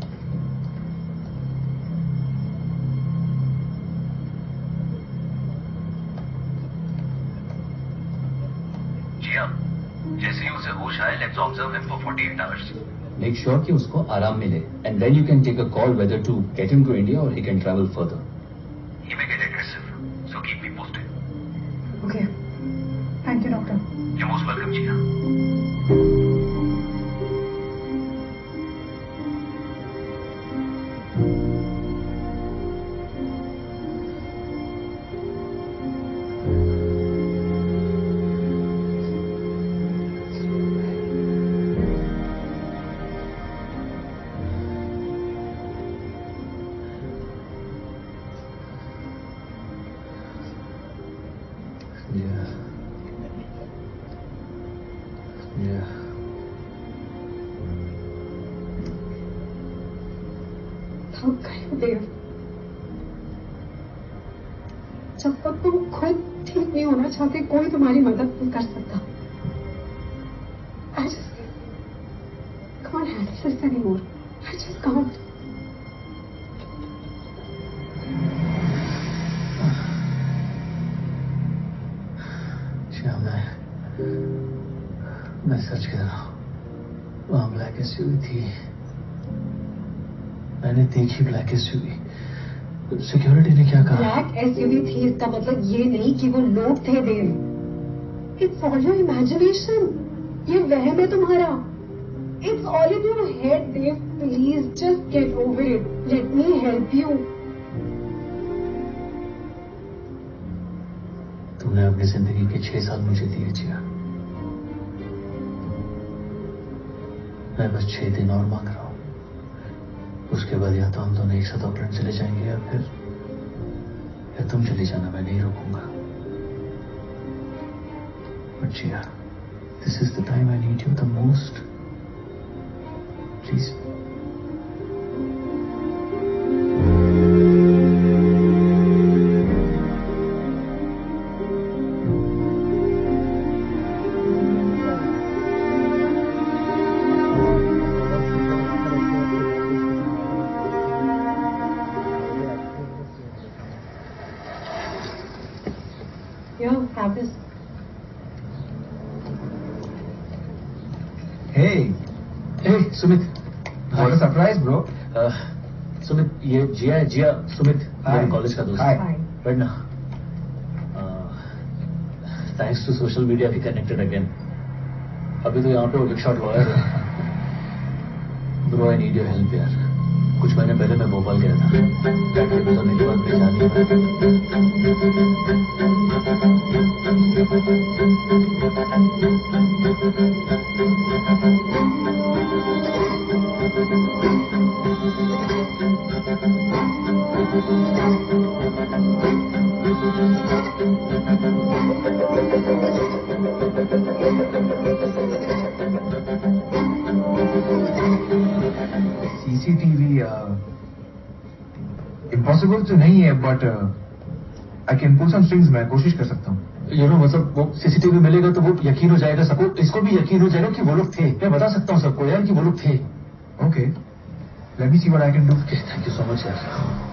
जिया, जैसे ही उसे होश आए, let's observe him for forty-eight hours. Make sure कि उसको आराम मिले, and then you can take a call whether to get him to India or he can travel further. He may get aggressive, so keep me posted. Okay. Thank you doctor. You most welcome Jiya. थक गई हूँ देव। जब तक तुम खुद ठीक नहीं होना चाहते कोई तुम्हारी मदद नहीं कर सकता। I just can't handle this anymore. I just can't. जिया, मैं मैं सच कह रहा हूँ, वहां ब्लैक एसयूवी थी, मैंने देखी ब्लैक एसयूवी। सिक्योरिटी ने क्या कहा? ब्लैक एसयूवी थी इसका मतलब ये नहीं कि वो लोग थे Dev. It's all your imagination. ये वहम है तुम्हारा। It's all in your head Dev. Please just get over it. Let me help you. तुमने अपनी जिंदगी के छह साल मुझे दिए जिया, मैं बस छह दिन और मांग रहा हूं। उसके बाद या तो हम दोनों एक साथ ऑकलैंड चले जाएंगे या फिर या तुम चली जाना, मैं नहीं रोकूंगा। But Jiya, this is the time I need you the most. Please. Here, have this. Hey, hey, Sumit. What a surprise, bro. Uh, Sumit, ये जिया है। जिया, सुमित मेरे कॉलेज का दोस्त। Hi. बैठना। Thanks to social media we connected again. अभी तो यहाँ पे वो रिक्शा लॉयर है। Bro I need your help यार। कुछ महीने पहले मैं भोपाल गया था, गुजरने के बाद मैं जा नहीं सीसीटीवी इम्पॉसिबल तो नहीं है, but I can pull some strings. मैं कोशिश कर सकता हूँ। यू नो, मतलब वो सीसीटीवी मिलेगा तो वो यकीन हो जाएगा सबको, इसको भी यकीन हो जाएगा कि वो लोग थे। मैं बता सकता हूँ सबको यार कि वो लोग थे। Okay, let me see what I can do. Thank you so much यार।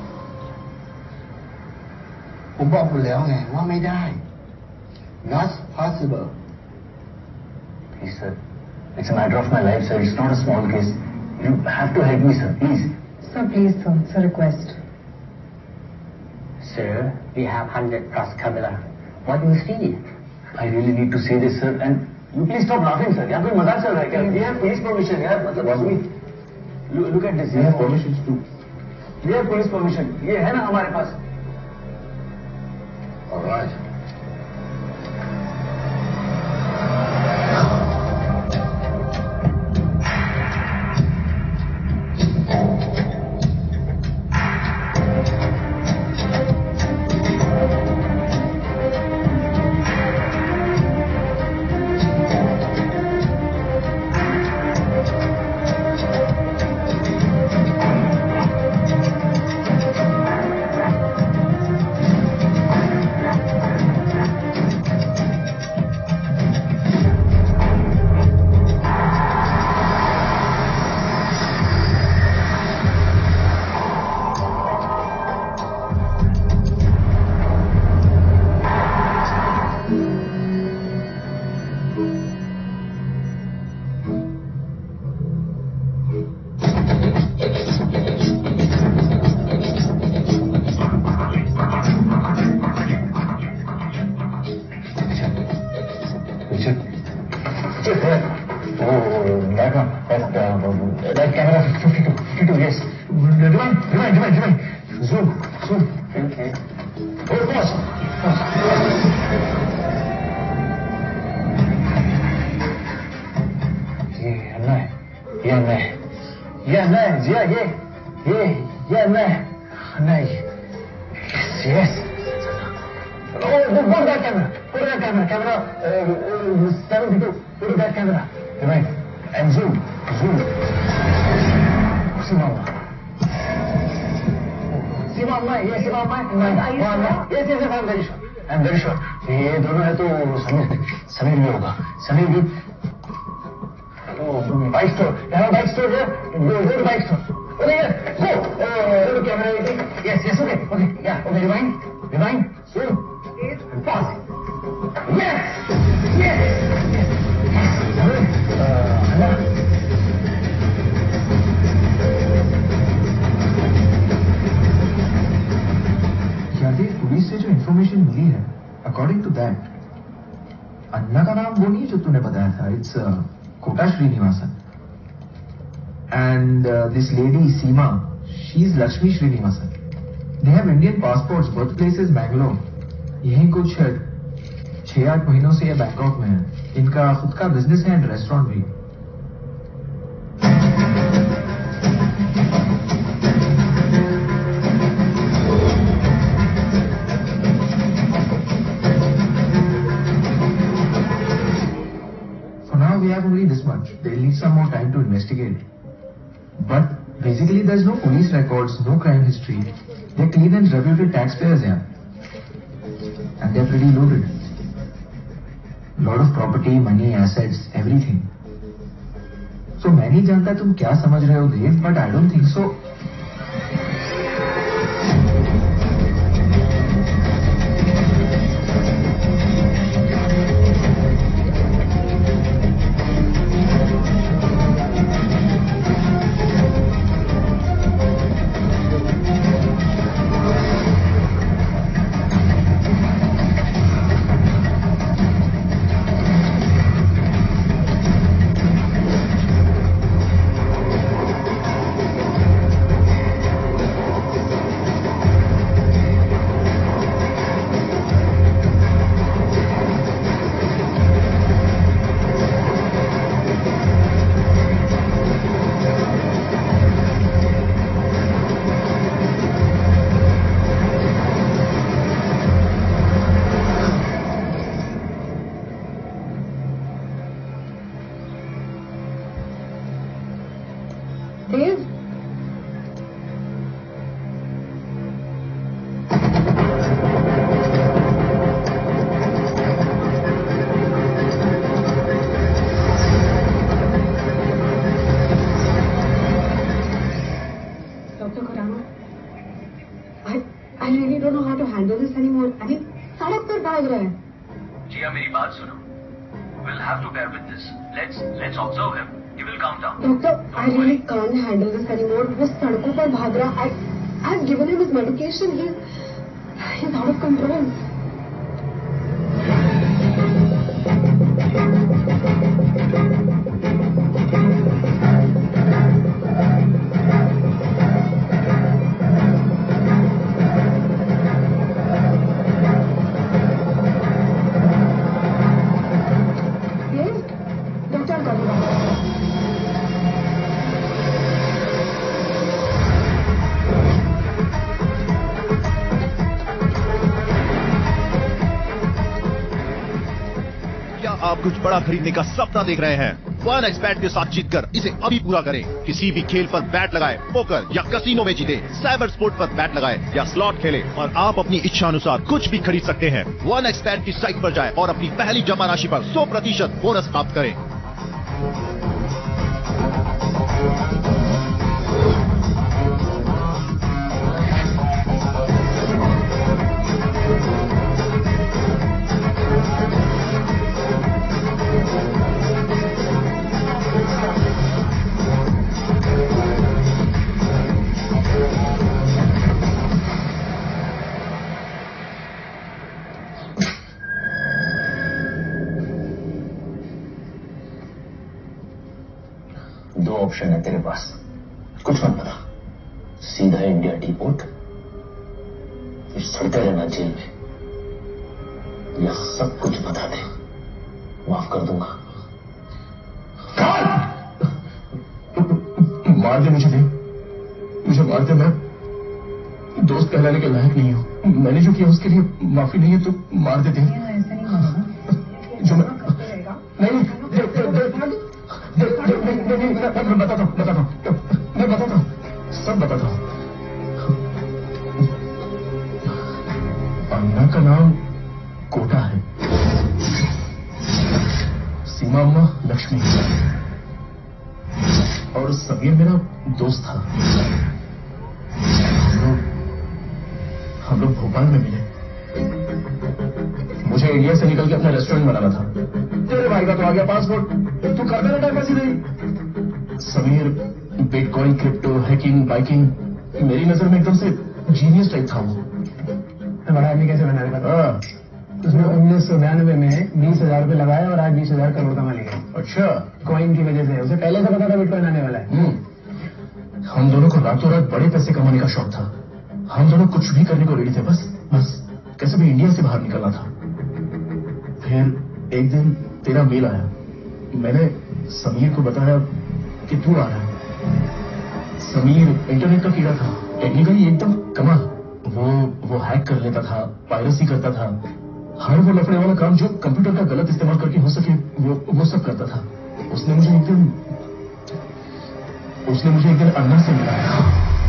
ผมบอกคุณแล้วไงว่าไม่ได้ not possible Please sir, it's a matter of my life sir, it's not a small case. You have to help me sir, please. Sir, please, sir. It's a request. Sir, we have one hundred plus camera. What do you see? I really need to say this sir, and you please stop laughing sir. यहाँ पे मजाक चल रहा है क्या? We have police permission यार, मतलब Sumit, look at this. We have permissions too. We have police permission. ये है ना हमारे पास। all right That camera fifty-two, fifty-two, yes. Rewind, rewind, rewind, rewind. Zoom, zoom. Okay. Oh, pause. Pause. ये अन्ना है, ये अन्ना है, ये अन्ना है, जिया, ये, ये, ये अन्ना है, अन्ना है, yes, yes. Oh, go to that camera, go to that camera, camera uh, seventy-two, go to that camera, rewind, and zoom, zoom. Sima, Sima, yes, Sima, yes, yes, yes, I'm very sure, I'm very sure. ये दोनों है तो समीर, समीर भी होगा, समीर भी. Oh, bike store. You have a bike store there? Go, go to bike store. Over here. Go. Uh, go to camera. Yes, yes, okay. Okay, yeah. Okay, rewind. Rewind. Zoom. Pause. Yes. Yes. Yes. Yes. Uh, Anna. यादेव police से जो information मिली है, according to that, अन्ना का नाम वो नहीं है जो तूने बताया था. It's Kota Srinivasan. And uh, this lady, Seema, she's Lakshmi Srinivasan. They have Indian passports, birthplace is Bangalore. यही कुछ छह आठ महीनों से ये बैंकॉक में है. इनका खुद का बिजनेस है एंड रेस्टोरेंट भी. We have only this much. They'll need some more time to investigate. But basically there's no police records, no crime history. They're clean and reputed taxpayers here. And they're pretty loaded. Lot of property, money, assets, everything. So मैं नहीं जानता तुम क्या समझ रहे हो देव, but I don't think so. Dave? Doctor Khurana, I, I really don't know how to handle this anymore. I mean, सड़क पर भाग रहा है. जिया मेरी बात सुनो. We'll have to bear with this. Let's let's observe him. He will calm down. Doctor, I really can't handle this anymore. वो सड़कों पर भाग रहा. I, I've given him his medication. He's, he's out of control. आप कुछ बड़ा खरीदने का सपना देख रहे हैं? वन एक्स बैट के साथ जीतकर इसे अभी पूरा करें. किसी भी खेल पर बैट लगाए, पोकर या कसिनो में जीते, साइबर स्पोर्ट पर बैट लगाए या स्लॉट खेले और आप अपनी इच्छा अनुसार कुछ भी खरीद सकते हैं. वन एक्स बैट की साइट पर जाएं और अपनी पहली जमा राशि पर सौ प्रतिशत बोनस प्राप्त करें. ऑप्शन है तेरे पास, कुछ मत बता, सीधा इंडिया डिपोर्ट, फिर सड़ते रहना जेल में, या सब कुछ बता दे, माफ कर दूंगा। मार दे मुझे, दे मुझे मार दे, मैं दोस्त कहलाने के लायक नहीं हूं। मैंने जो किया उसके लिए माफी नहीं है तो मार दे। दे जो मैं नहीं मैं बताता हूँ बताता हूँ मैं बताता हूँ सब बताता हूँ। अन्ना का नाम कोटा है, सीमा अम्मा लक्ष्मी, और समीर मेरा दोस्त था। हम लोग हम लोग भोपाल में मिले। मुझे इंडिया से निकल के अपना रेस्टोरेंट बनाना था। तेरे भाई का तो आ गया पासपोर्ट, तू कर देना टाइम ऐसी नहीं। Sameer bitcoin, crypto, hacking, biking, मेरी नजर में एकदम से जीनियस टाइप था वो। बड़ा आदमी कैसे बना रहा? उसने उन्नीस सौ बयानवे में बीस हजार रुपये लगाए और आज बीस हजार करोड़ कमा लिया। अच्छा, कॉइन की वजह से। उसे पहले से पता था बिटकॉइन आने वाला है। हम दोनों को रातों रात बड़े पैसे कमाने का शौक था। हम दोनों कुछ भी करने को रेडी थे, बस बस कैसे भी इंडिया से बाहर निकलना था। फिर एक दिन तेरा मेल आया। मैंने समीर को बताया कि तू आ रहा है। समीर इंटरनेट का कीड़ा था, टेक्निकली एकदम कमाल। वो वो हैक कर लेता था, पायरेसी करता था, हर वो लफड़े वाला काम जो कंप्यूटर का गलत इस्तेमाल करके हो सके वो वो सब करता था। उसने मुझे एक दिन उसने मुझे एक दिन अन्ना से मिलाया।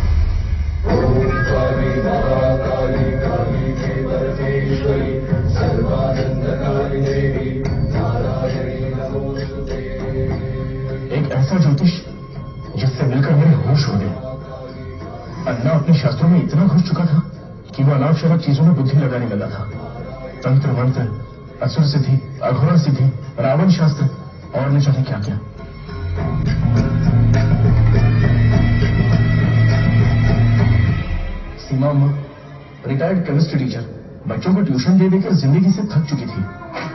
एक ऐसा ज्योतिष जिससे मिलकर मेरे होश हो गए। अन्ना अपने शास्त्रों में इतना घुस चुका था कि वो अनाप शनाप चीजों में बुद्धि लगाने लगा था। तंत्र मंत्र, असुर सिद्धि, अघोरा सिद्धि, रावण शास्त्र और न जाने क्या क्या। सीमा अम्मा रिटायर्ड केमिस्ट्री टीचर, बच्चों को ट्यूशन दे देकर जिंदगी से थक चुकी थी।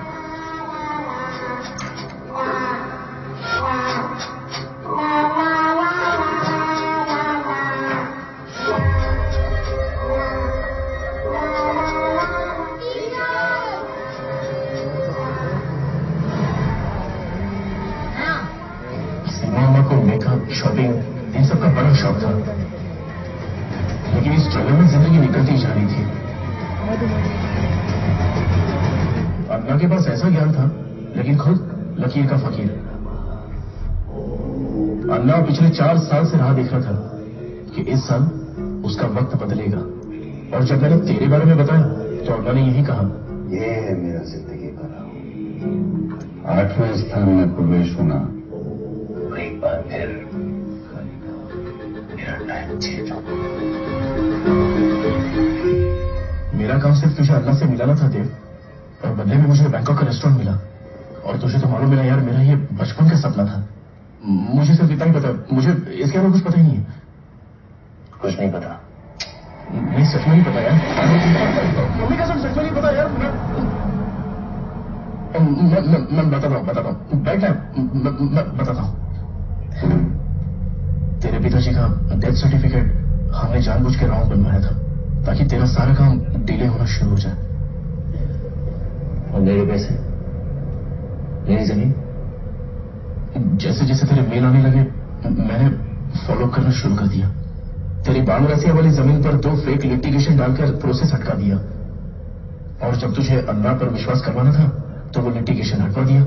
शॉपिंग, इन सब का बड़ा शौक था, लेकिन इस स्ट्रगल में जिंदगी निकलती जा रही थी। अन्ना के पास ऐसा ज्ञान था, लेकिन खुद लकीर का फकीर। अन्ना पिछले चार साल से राह देख रहा था कि इस साल उसका वक्त बदलेगा, और जब मैंने तेरे बारे में बताया तो अन्ना ने यही कहा, ये है मेरा जिंदगी का राह। आठवें स्थान में प्रवेश होना, एक बार फिर टाइम चेंज हो। मेरा काम सिर्फ तुझे अन्ना से मिलाना था देव, और बदले में मुझे बैंकॉक का रेस्टोरेंट मिला। और तुझे तो मालूम मिला यार, मेरा ये बचपन का सपना था। मुझे सिर्फ इतना ही पता, मुझे इसके अलावा कुछ पता ही नहीं है। कुछ नहीं पता? नहीं, सच में नहीं पता यार। मम्मी कसम, सच में नहीं पता यार। मैं मैं, मैं बताता हूँ बताता हूँ बैठ मैं बताता हूँ। तेरे पिताजी का डेथ सर्टिफिकेट हमने जानबूझ के रॉन्ग बनवाया था, ताकि तेरा सारा काम डिले होना शुरू हो जाए। और मेरे पैसे, मेरी जमीन? जैसे जैसे तेरे मेल आने लगे, मैंने फॉलो करना शुरू कर दिया। तेरी बानरासिया वाली जमीन पर दो फेक लिटिगेशन डालकर प्रोसेस हटका दिया, और जब तुझे अन्ना पर विश्वास करवाना था तो वो लिटिगेशन हटवा दिया।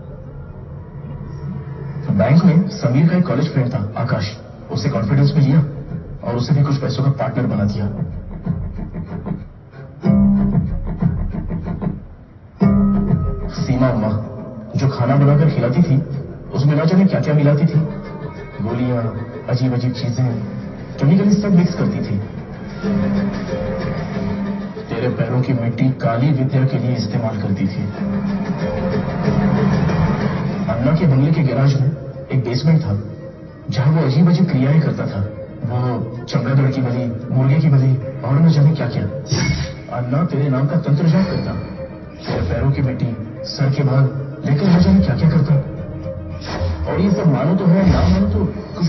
बैंक में समीर का एक कॉलेज फ्रेंड था आकाश, उसे कॉन्फिडेंस में लिया और उसे भी कुछ पैसों का पार्टनर बना दिया। सीमा अम्मा जो खाना बनाकर खिलाती थी, उसमें ना जाने क्या क्या मिलाती थी, गोलियां, अजीब अजीब चीजें, केमिकली सब मिक्स करती थी। तेरे पैरों की मिट्टी काली विद्या के लिए इस्तेमाल करती थी। अन्ना के बंगले के गैराज में एक बेसमेंट था, जहां वो अजीब अजीब क्रियाएं करता था। वो चमगादड़ की बलि, मुर्गे की बलि और न जाने क्या क्या। अन्ना तेरे नाम का तंत्र जाप करता, तेरे पैरों की मिट्टी, सर के बाल लेकर न जाने क्या क्या करता। और ये सब मानो तो है, ना मानो तो कुछ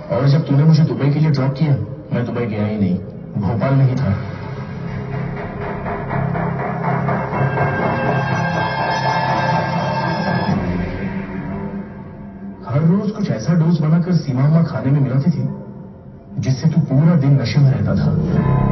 और जब तूने मुझे दुबई के लिए ड्रॉप किया, मैं दुबई गया ही नहीं, भोपाल में ही था। हर रोज कुछ ऐसा डोज बनाकर सीमा अम्मा खाने में मिलाती थी जिससे तू पूरा दिन नशे में रहता था।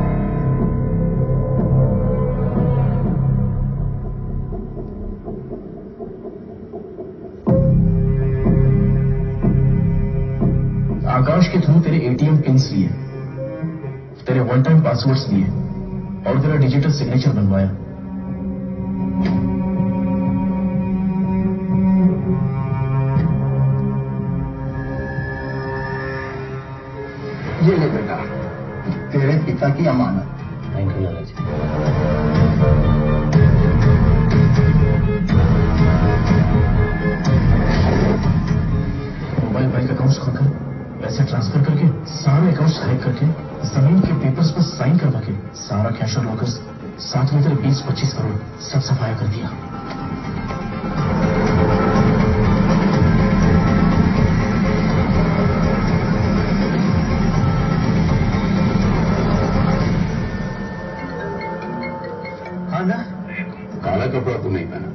आकाश के थ्रू तेरे एटीएम पिन्स लिए, तेरे वन टाइम पासवर्ड्स लिए और तेरा डिजिटल सिग्नेचर बनवाया। ये ले बेटा, तेरे पिता की अमानत। Thank you Lala ji. Mobile bank accounts खोलकर, पैसे ट्रांसफर करके, सारे अकाउंट्स हैक करके, जमीन के पेपर्स पर साइन करवा के, सारा कैश और लॉकर्स, साथ में तेरे बीस पच्चीस करोड़ सब सफाया कर दिया। हाँ ना, काला कपड़ा तो नहीं पहना।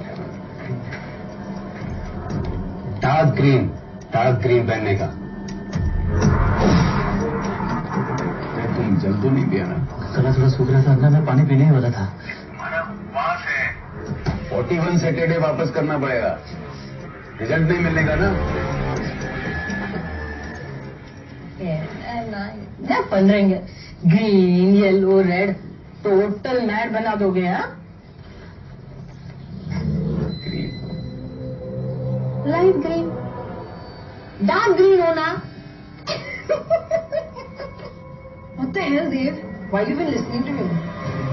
डार्क ग्रीन, डार्क ग्रीन पहनने का। तुम जल तो नहीं दिया ना? गला थोड़ा सूख रहा था अन्ना, मैं पानी पीने ही वाला था। हमारा उपवास है। फोर्टी वन सैटरडे वापस करना पड़ेगा, रिजल्ट नहीं मिलने का ना। क्या बन रहेंगे, green yellow red, total mad बना दोगे। हाँ, लाइट ग्रीन, डार्क ग्रीन होना। What the hell, Dave? Why have you been listening to him?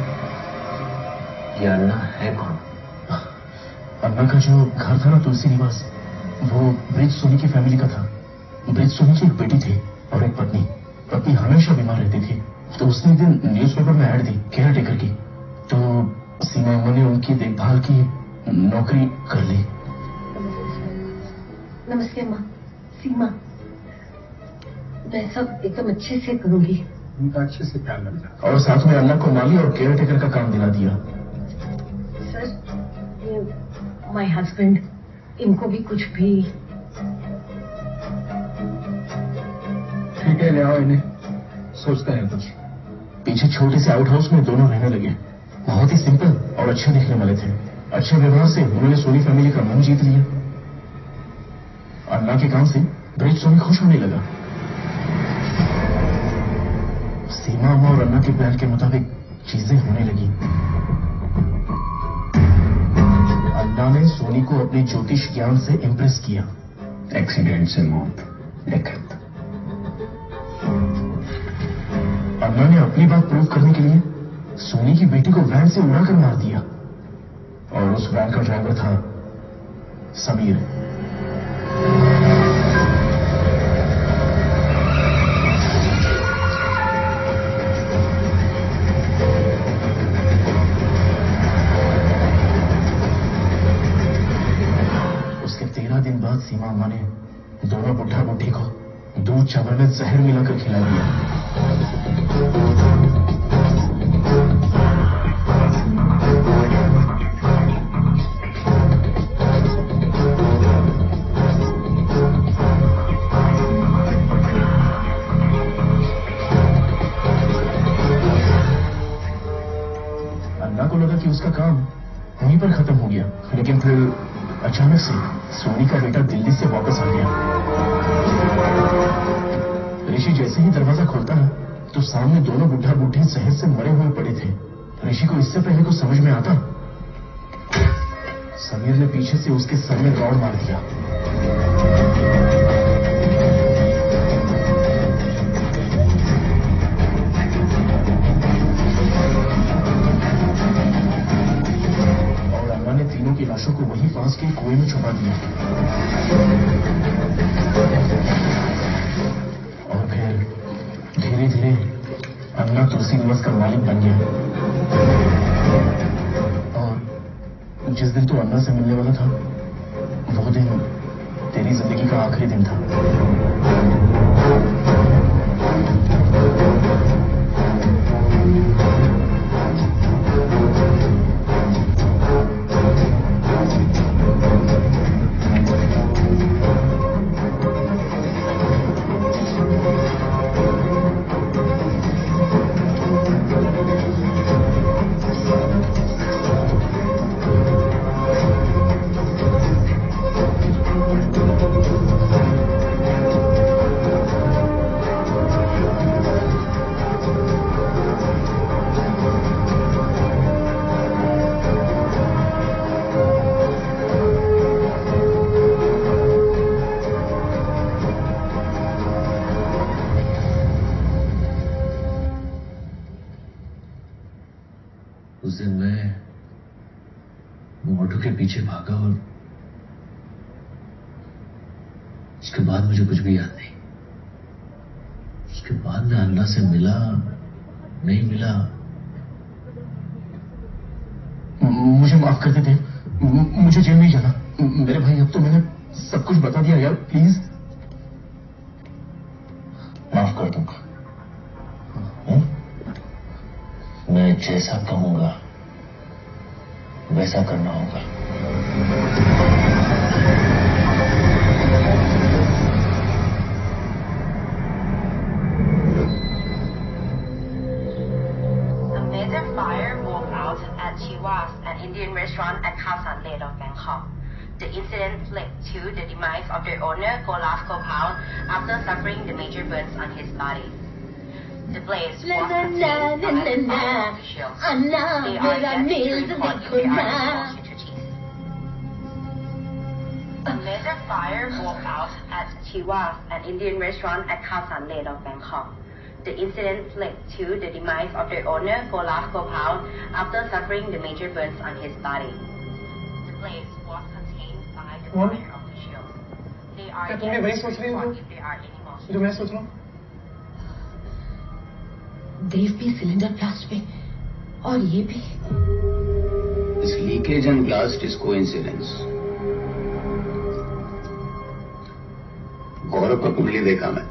ये अन्ना है कौन? अन्ना का जो घर था ना, तुलसी निवास, वो ब्रिज सोनी की फैमिली का था। ब्रिज सोनी की एक बेटी थी और एक पत्नी। पत्नी हमेशा बीमार रहती थी, तो उसने एक दिन न्यूज़पेपर में ऐड दी केयर टेकर की, तो सीमा अम्मा ने उनकी देखभाल की नौकरी कर ली। नमस्ते माँ, सीमा। मैं सब एकदम अच्छे से करूंगी। उनका अच्छे से ख्याल रखना। और साथ में अन्ना को माली और केयर टेकर का काम दिला दिया। सर, ये माय हस्बैंड, इनको भी कुछ भी। ठीक है, ले आओ इन्हें, सोचते हैं कुछ। पीछे छोटे से आउट हाउस में दोनों रहने लगे। बहुत ही सिंपल और अच्छे दिखने वाले थे। अच्छे व्यवहार से उन्होंने सोनी फैमिली का मन जीत लिया। अन्ना के काम से ब्रिज सोनी खुश होने लगा। सीमा अम्मा और अन्ना के प्लान के मुताबिक चीजें होने लगी। अन्ना ने सोनी को अपने ज्योतिष ज्ञान से इंप्रेस किया। एक्सीडेंट से मौत, देखत। अन्ना ने अपनी बात प्रूव करने के लिए सोनी की बेटी को वैन से उड़ाकर मार दिया, और उस वैन का ड्राइवर था समीर। दिन बाद सीमा अम्मा ने दोनों बुढ़ा बुढ़ी को दूध चावल में जहर मिलाकर खिला दिया। अन्ना को लगा कि उसका काम वहीं पर खत्म हो गया, लेकिन फिर अचानक से सोनी का बेटा दिल्ली से वापस आ गया। ऋषि जैसे ही दरवाजा खोलता ना, तो सामने दोनों बुढ़ा बुढ़ी जहर से मरे हुए पड़े थे। ऋषि को इससे पहले कुछ समझ में आता, समीर ने पीछे से उसके सर में रॉड मार दिया। की लाशों को वहीं पास के कुएं में छुपा दिया, और फिर धीरे धीरे अन्ना तुलसी निवास का मालिक बन गया। और जिस दिन तू अन्ना से मिलने वाला था, वो दिन तेरी जिंदगी का आखिरी दिन था। के पीछे भागा और उसके बाद मुझे कुछ भी याद नहीं। उसके बाद मैं अन्ना से मिला नहीं मिला। मुझे माफ कर दे देव, मुझे जेल नहीं जाना। मेरे भाई अब तो मैंने सब कुछ बता दिया यार, प्लीज। माफ कर दूंगा। मैं जैसा कहूंगा वैसा करना होगा। Chiwas, an Indian restaurant at Khao San Lane of Bangkok. The incident led to the demise of their owner, Kolaf Kopal, after suffering the major burns on his body. The blaze was contained by officials. They are yet to report if there are any casualties. A major fire broke out at Chiwas, an Indian restaurant at Khao San Lane of Bangkok. The incident led to the demise of their owner, Kolaf Kopal, after suffering the major burns on his body. The blaze was contained by the fire officials. They are yet to report if there are any more. जो मैं सोच रहा हूँ देव भी cylinder blast पे और ये भी। This leakage and blast is coincidence. गौरव का कुंडली देखा मैं,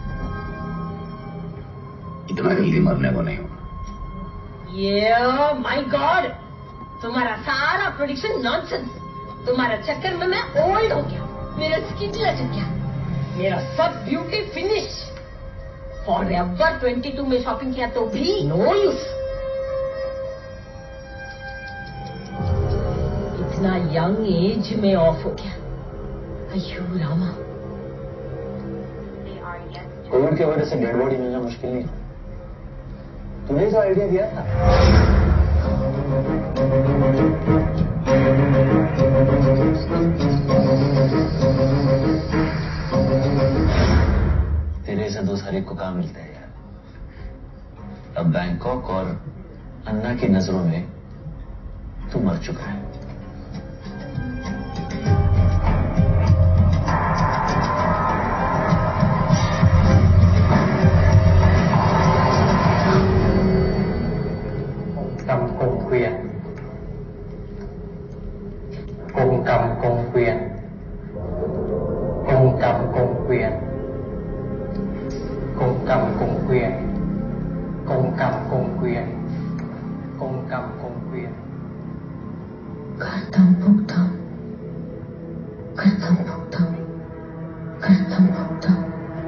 इतना जल्दी मरने को नहीं होगा। Yeah, my God! तुम्हारा सारा प्रोडिक्शन नॉनसेंस। तुम्हारा चक्कर में मैं ओल्ड हो गया, मेरा स्किन लचक गया, मेरा सब beauty finish. Forever twenty two में शॉपिंग किया तो भी नो यूज। इतना यंग एज में ऑफ हो गया। अयो रामा। कोविड की वजह से डेड बॉडी मिलना मुश्किल नहीं। तूने जो आइडिया दिया था तेरे से दोस्त हर एक को काम मिलता है यार। अब बैंकॉक और अन्ना की नजरों में तू मर चुका है। Cầm cùng quyền, cùng cầm cùng quyền, cùng cầm cùng quyền, cùng cầm cùng quyền, cùng cầm cùng quyền, cùng cầm cùng quyền. Kartam Bhuktam, Kartam Bhuktam, Kartam Bhuktam.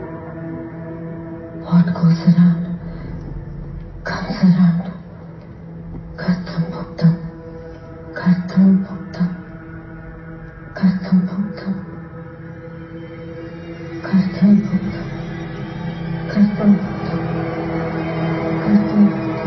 What goes around comes around. Kartam Bhuktam, Kartam Bhuktam, Kartam Bhuktam, Kartam Bhuktam, Kartam Bhuktam, Kartam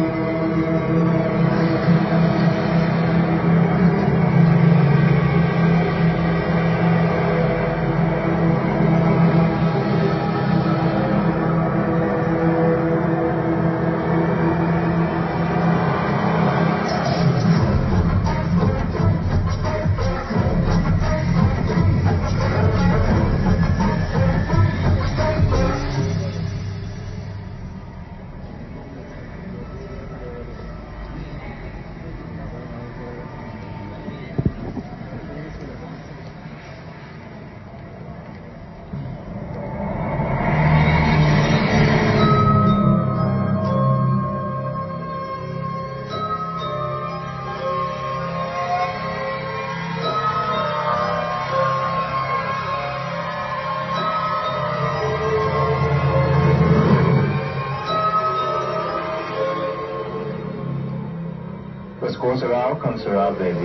What goes around comes around, baby.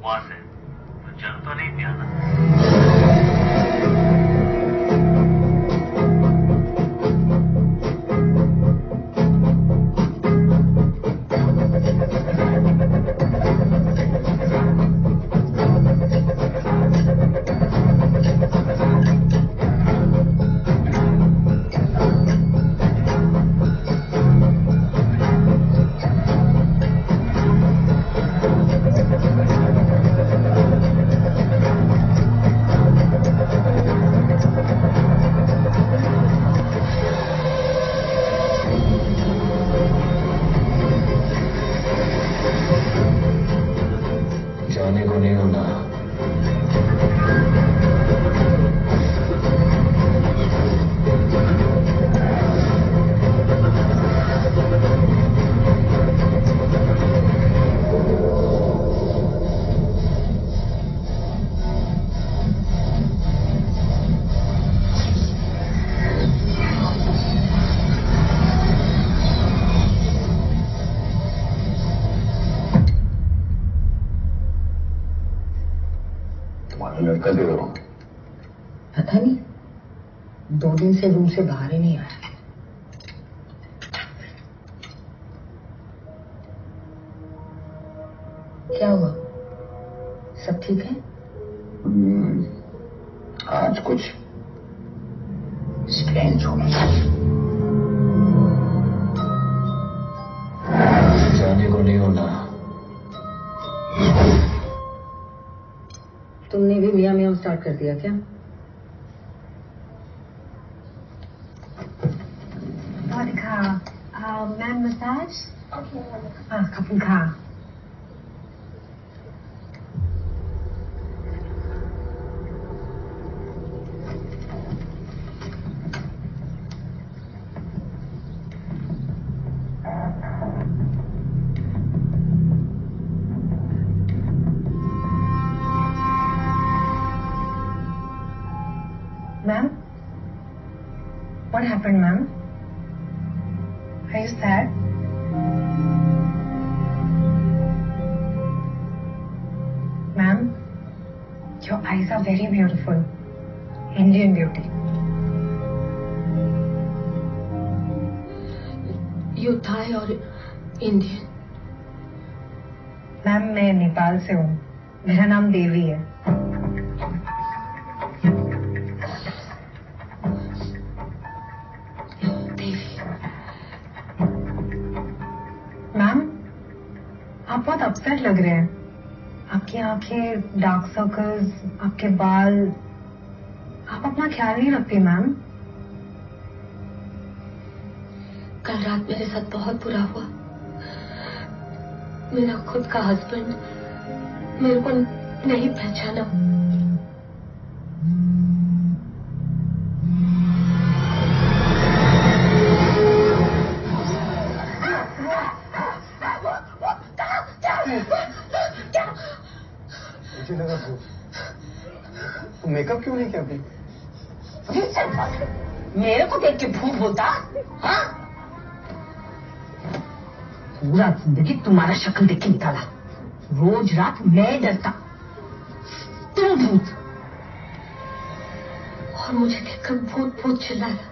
उपवास है, तो जल तो नहीं पिया ना? जाने को नहीं होना। तुम्हारा लड़का दे रहा हूं। पता नहीं, दो दिन से रूम से बाहर ही नहीं आया। क्या हुआ? सब ठीक है? आज कुछ स्ट्रेंज होना। जाने को नहीं होना। तुमने भी मियाँ मियाँ स्टार्ट कर दिया क्या? Monica, uh, man massage? Okay. Ah, kapun ka. Ma'am? What happened, ma'am? Are you sad? Ma'am, your eyes are very beautiful. Indian beauty. You Thai or Indian? Ma'am मैं नेपाल से हूँ। मेरा नाम देवी है। मैम, आप बहुत अपसेट लग रहे हैं। आपकी आंखें, डार्क सर्कल्स, आपके बाल, आप अपना ख्याल नहीं रखती मैम। कल रात मेरे साथ बहुत बुरा हुआ। मेरा खुद का हस्बैंड मेरे को नहीं पहचाना। मुझे लगा भूत। तो मेकअप क्यों नहीं किया अभी? मेरे को देख के भूत बोलता? हाँ? पूरा जिंदगी तुम्हारा शक्ल देख के निकाला। रोज रात मैं डरता, तुम भूत। और मुझे देखकर भूत भूत चिल्लाया।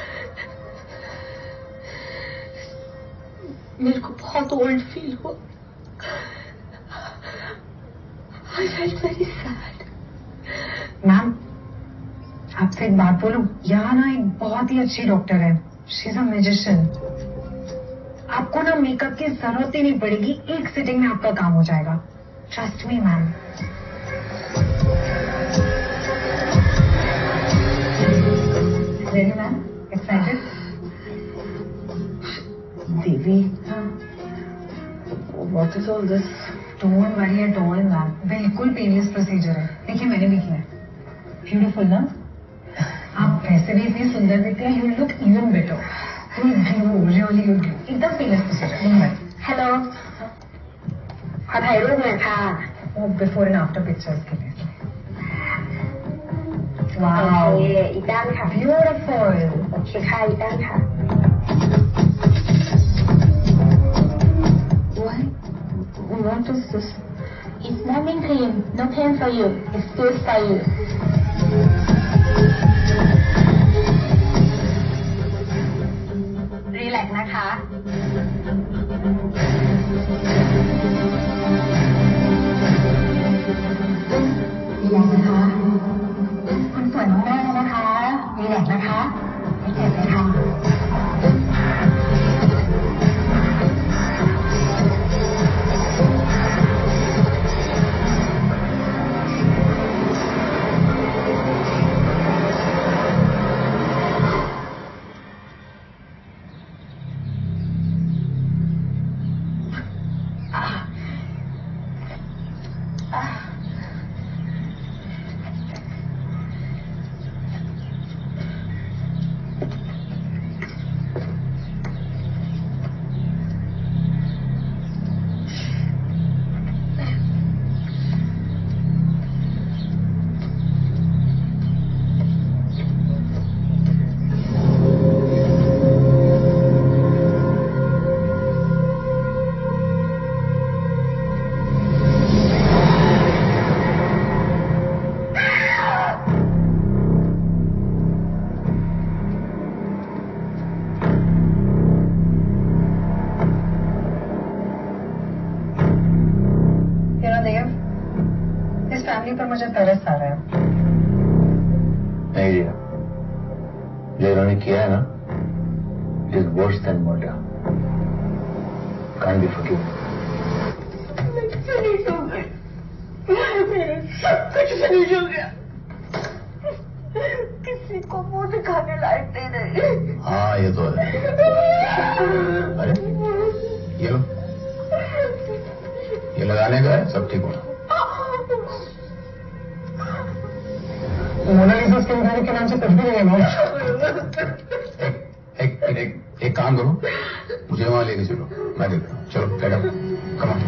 मेरे को बहुत ओल्ड फील हुआ। I felt very sad. Ma'am, आपसे एक बात बोलूं? यहाँ ना एक बहुत ही अच्छी डॉक्टर है। She is a magician. आपको ना मेकअप की जरूरत ही नहीं पड़ेगी। एक सिटिंग में आपका काम हो जाएगा। Trust me ma'am. Ready ma'am? Excited? Devi, what is all this? Don't worry at all ma'am. बिल्कुल पेनलेस प्रोसीजर है। देखिए मैंने भी किया है। ब्यूटीफुल ना? आप वैसे भी इतनी सुंदर दिखते हैं। You look even better. Really you glow. एकदम पेनलेस प्रोसीजर। नहीं मैम। हेलो,ขอถ่ายรูปหน่อยค่ะ बिफोर एंड आफ्टर पिक्चर्स के लिए। ว้า wow, โอเคอีกด้านค่ะ beautiful. โอเคค่ะอีกด้านค่ะ Why? What is this? It's morning cream. No pain for you. It's good for you. Relax นะคะ Relax นะคะคุณสวยมากๆนะคะ Relax นะคะไม่เจ็บเลยค่ะ पर मुझे तरस आ रहा है। नहीं रिया, जो इन्होंने किया है ना, is worse than murder. Can't be forgiven. मैं फिनिश हो गई, मेरा सब कुछ फिनिश हो गया। किसी को मुंह दिखाने लायक नहीं रही। हाँ ये तो है। अरे ये लो, ये लगाने का है, सब ठीक होना। मोनालिसा स्किन क्लिनिक के नाम से कुछ भी नहीं है मॉम। एक एक एक, एक काम करो, मुझे वहां लेके चलो, मैं देखता हूँ। चलो गेट अप, कम ऑन।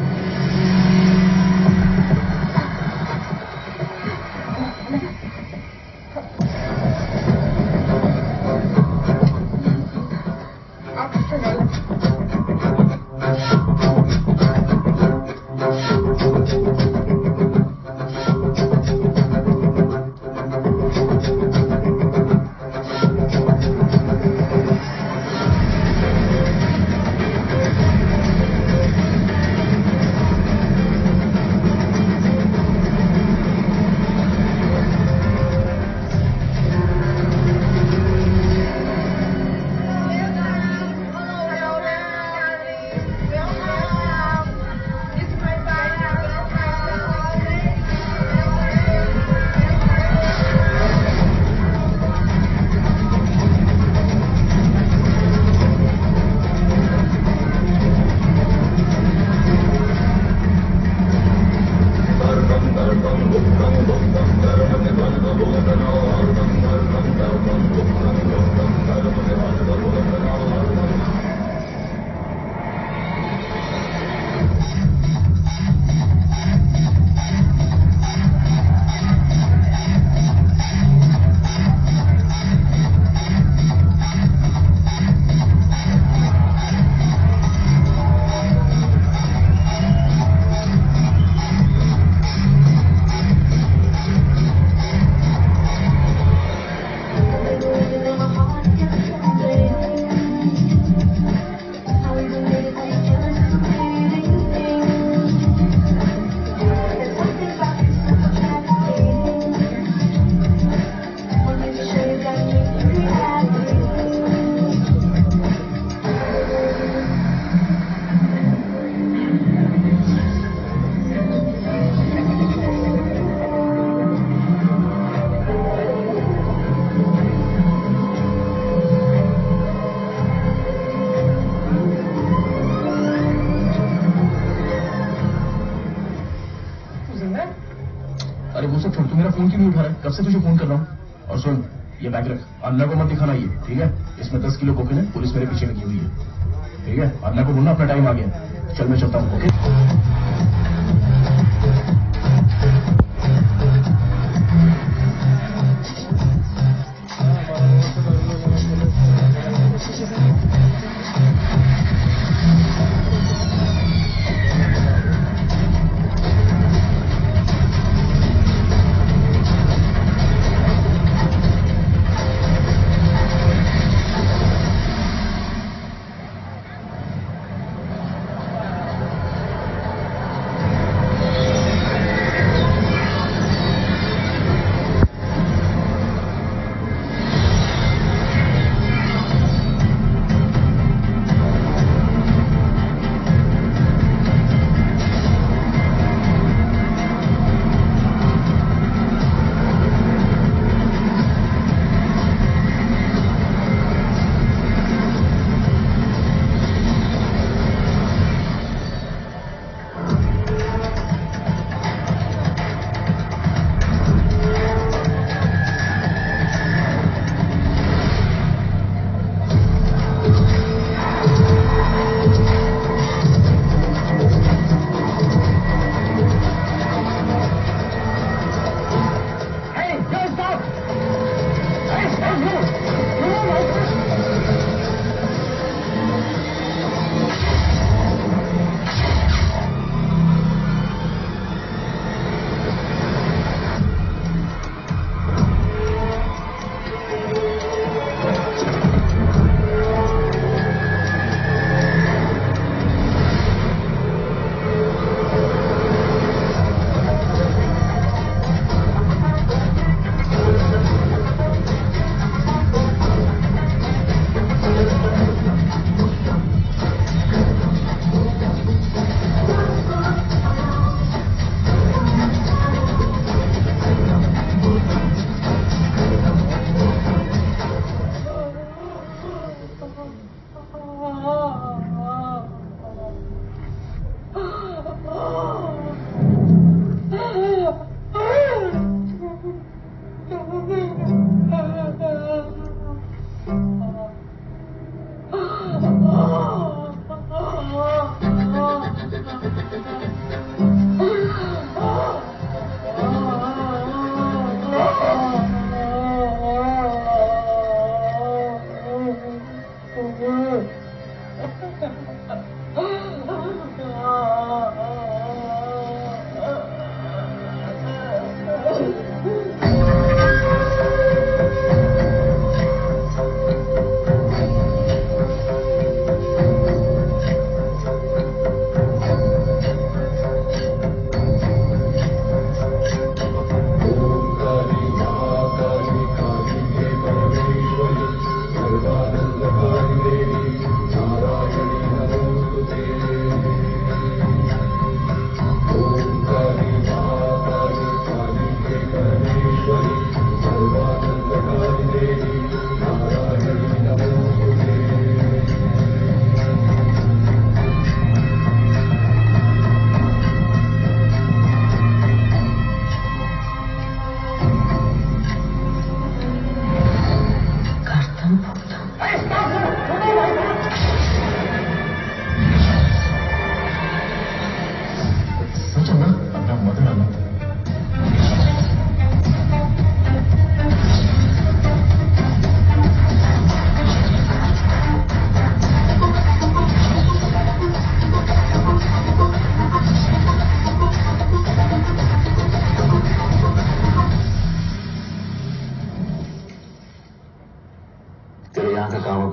कब से तुझे फोन कर रहा हूँ। और सुन, ये बैग रख, अन्ना को मत दिखाना ये, ठीक है? इसमें दस किलो कोकेन है, पुलिस मेरे पीछे लगी हुई है, ठीक है? अन्ना को बोलना अपना टाइम आ गया। चल मैं चलता हूँ, ओके?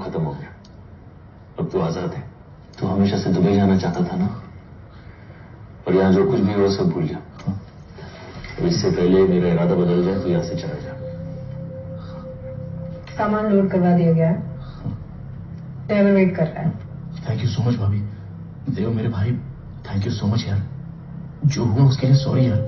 खत्म हो गया। अब तू आजाद है। तू हमेशा से दुबई जाना चाहता था ना, और यहाँ जो कुछ भी हो सब भूल जा। अब इससे पहले मेरा इरादा बदल जाए तो यहाँ से चला जा। सामान लोड करवा दिया गया है, ड्राइवर वेट कर रहा है। थैंक यू सो मच भाभी। देव मेरे भाई, थैंक यू सो मच यार। जो हुआ उसके लिए सॉरी यार।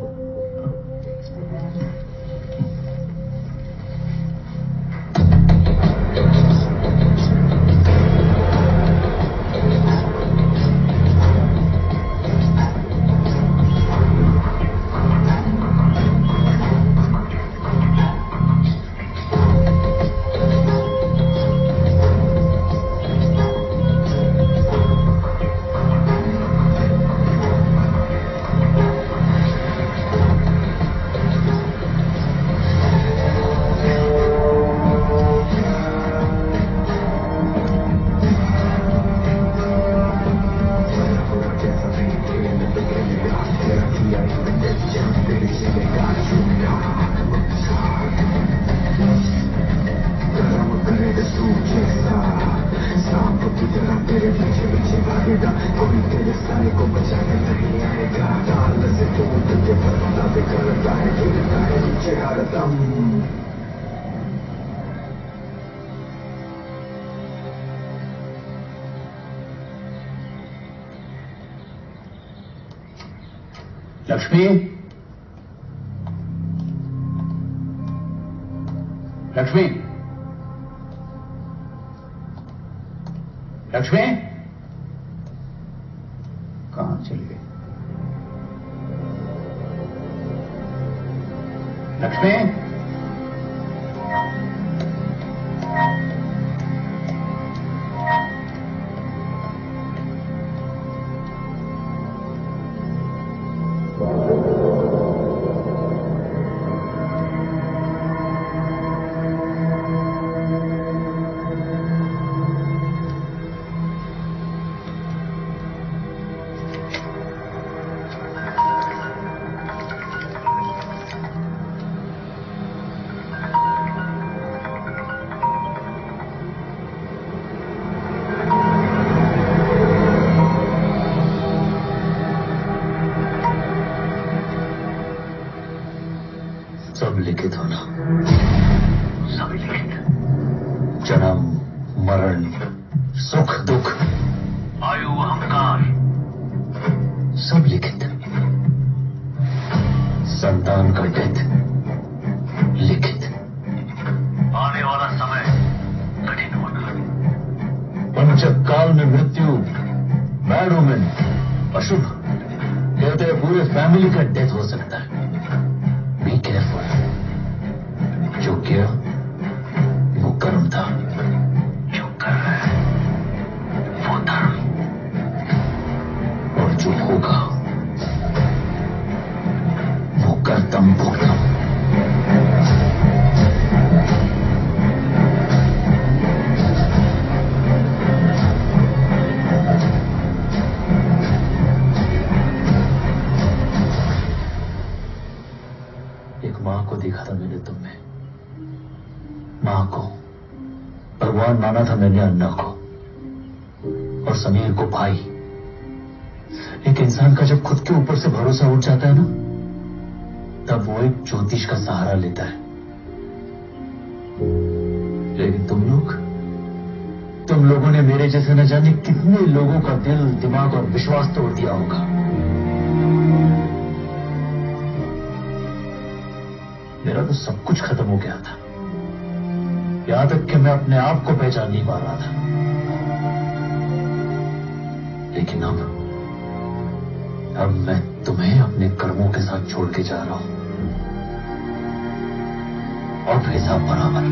लक्ष्मी, लक्ष्मी, लक्ष्मी, कहां चली गई? लक्ष्मी, सब लिखित होना, सब लिखित। जन्म मरण, सुख दुख, आयु अहंकार, सब लिखित। संतान का डेथ लिखित। आने वाला समय कठिन होना। पंचक काल में मृत्यु, मैड वुमेन, अशुभ। कहते हैं पूरे फैमिली का डेथ हो सकता है। Be careful. जो किया वो कर्म था, जो कर रहा है वो धर्म, और जो होगा वो कर्तम भोगतम। एक मां को देखा था मैंने तुम में, मां को। भगवान माना था मैंने अन्ना को, और समीर को भाई। एक इंसान का जब खुद के ऊपर से भरोसा उठ जाता है ना, तब वो एक ज्योतिष का सहारा लेता है। लेकिन तुम लोग तुम लोगों ने मेरे जैसे न जाने कितने लोगों का दिल, दिमाग और विश्वास तोड़ दिया होगा। मेरा तो सब कुछ खत्म हो गया था, यहां तक कि मैं अपने आप को पहचान नहीं पा रहा था। लेकिन अब अब मैं तुम्हें अपने कर्मों के साथ छोड़ के जा रहा हूं, और हिसाब बराबर।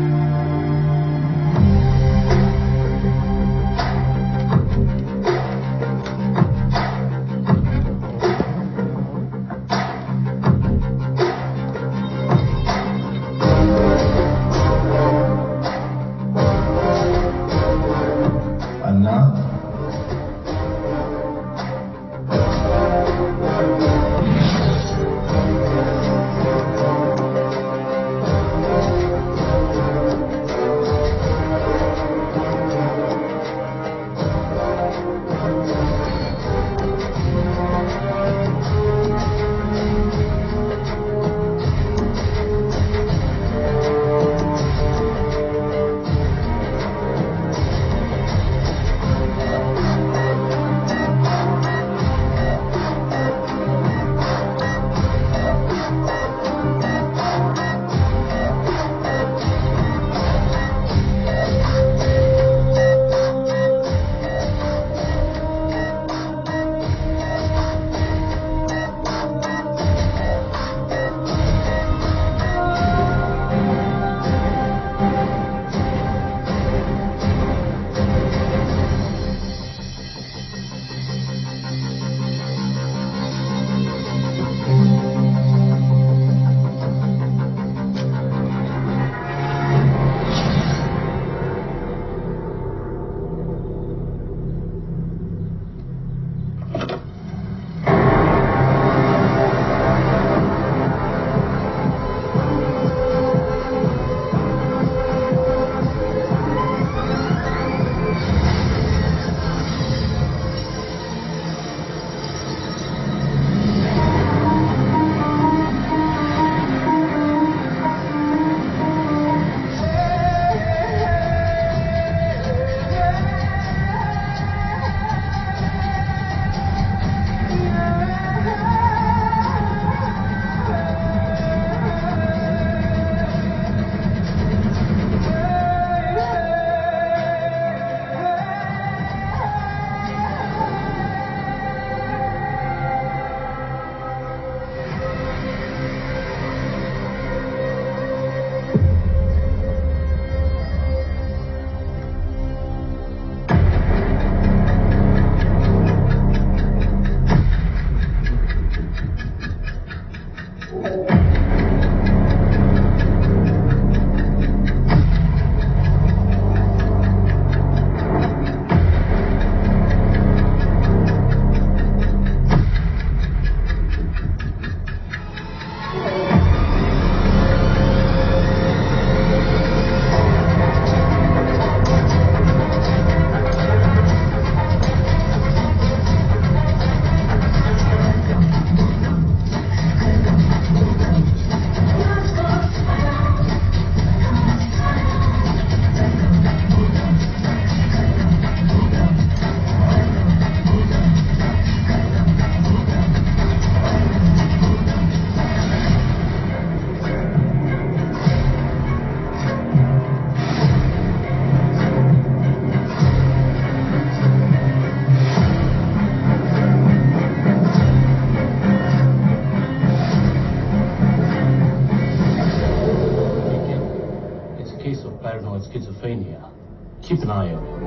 got schizophrenia. Keep an eye on him.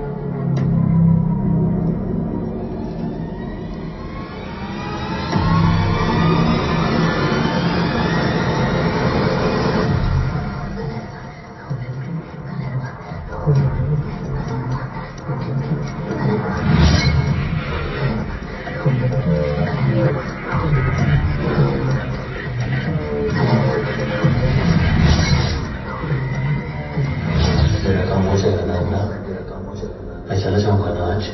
मैं चला जाऊंगा ना आज।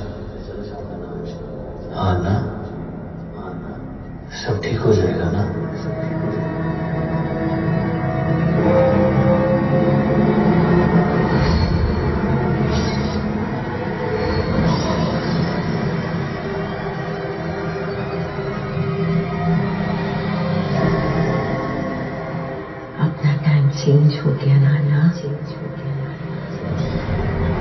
हाँ ना, सब ठीक हो जाएगा ना। अपना टाइम चेंज हो गया नाना, चेंज हो गया।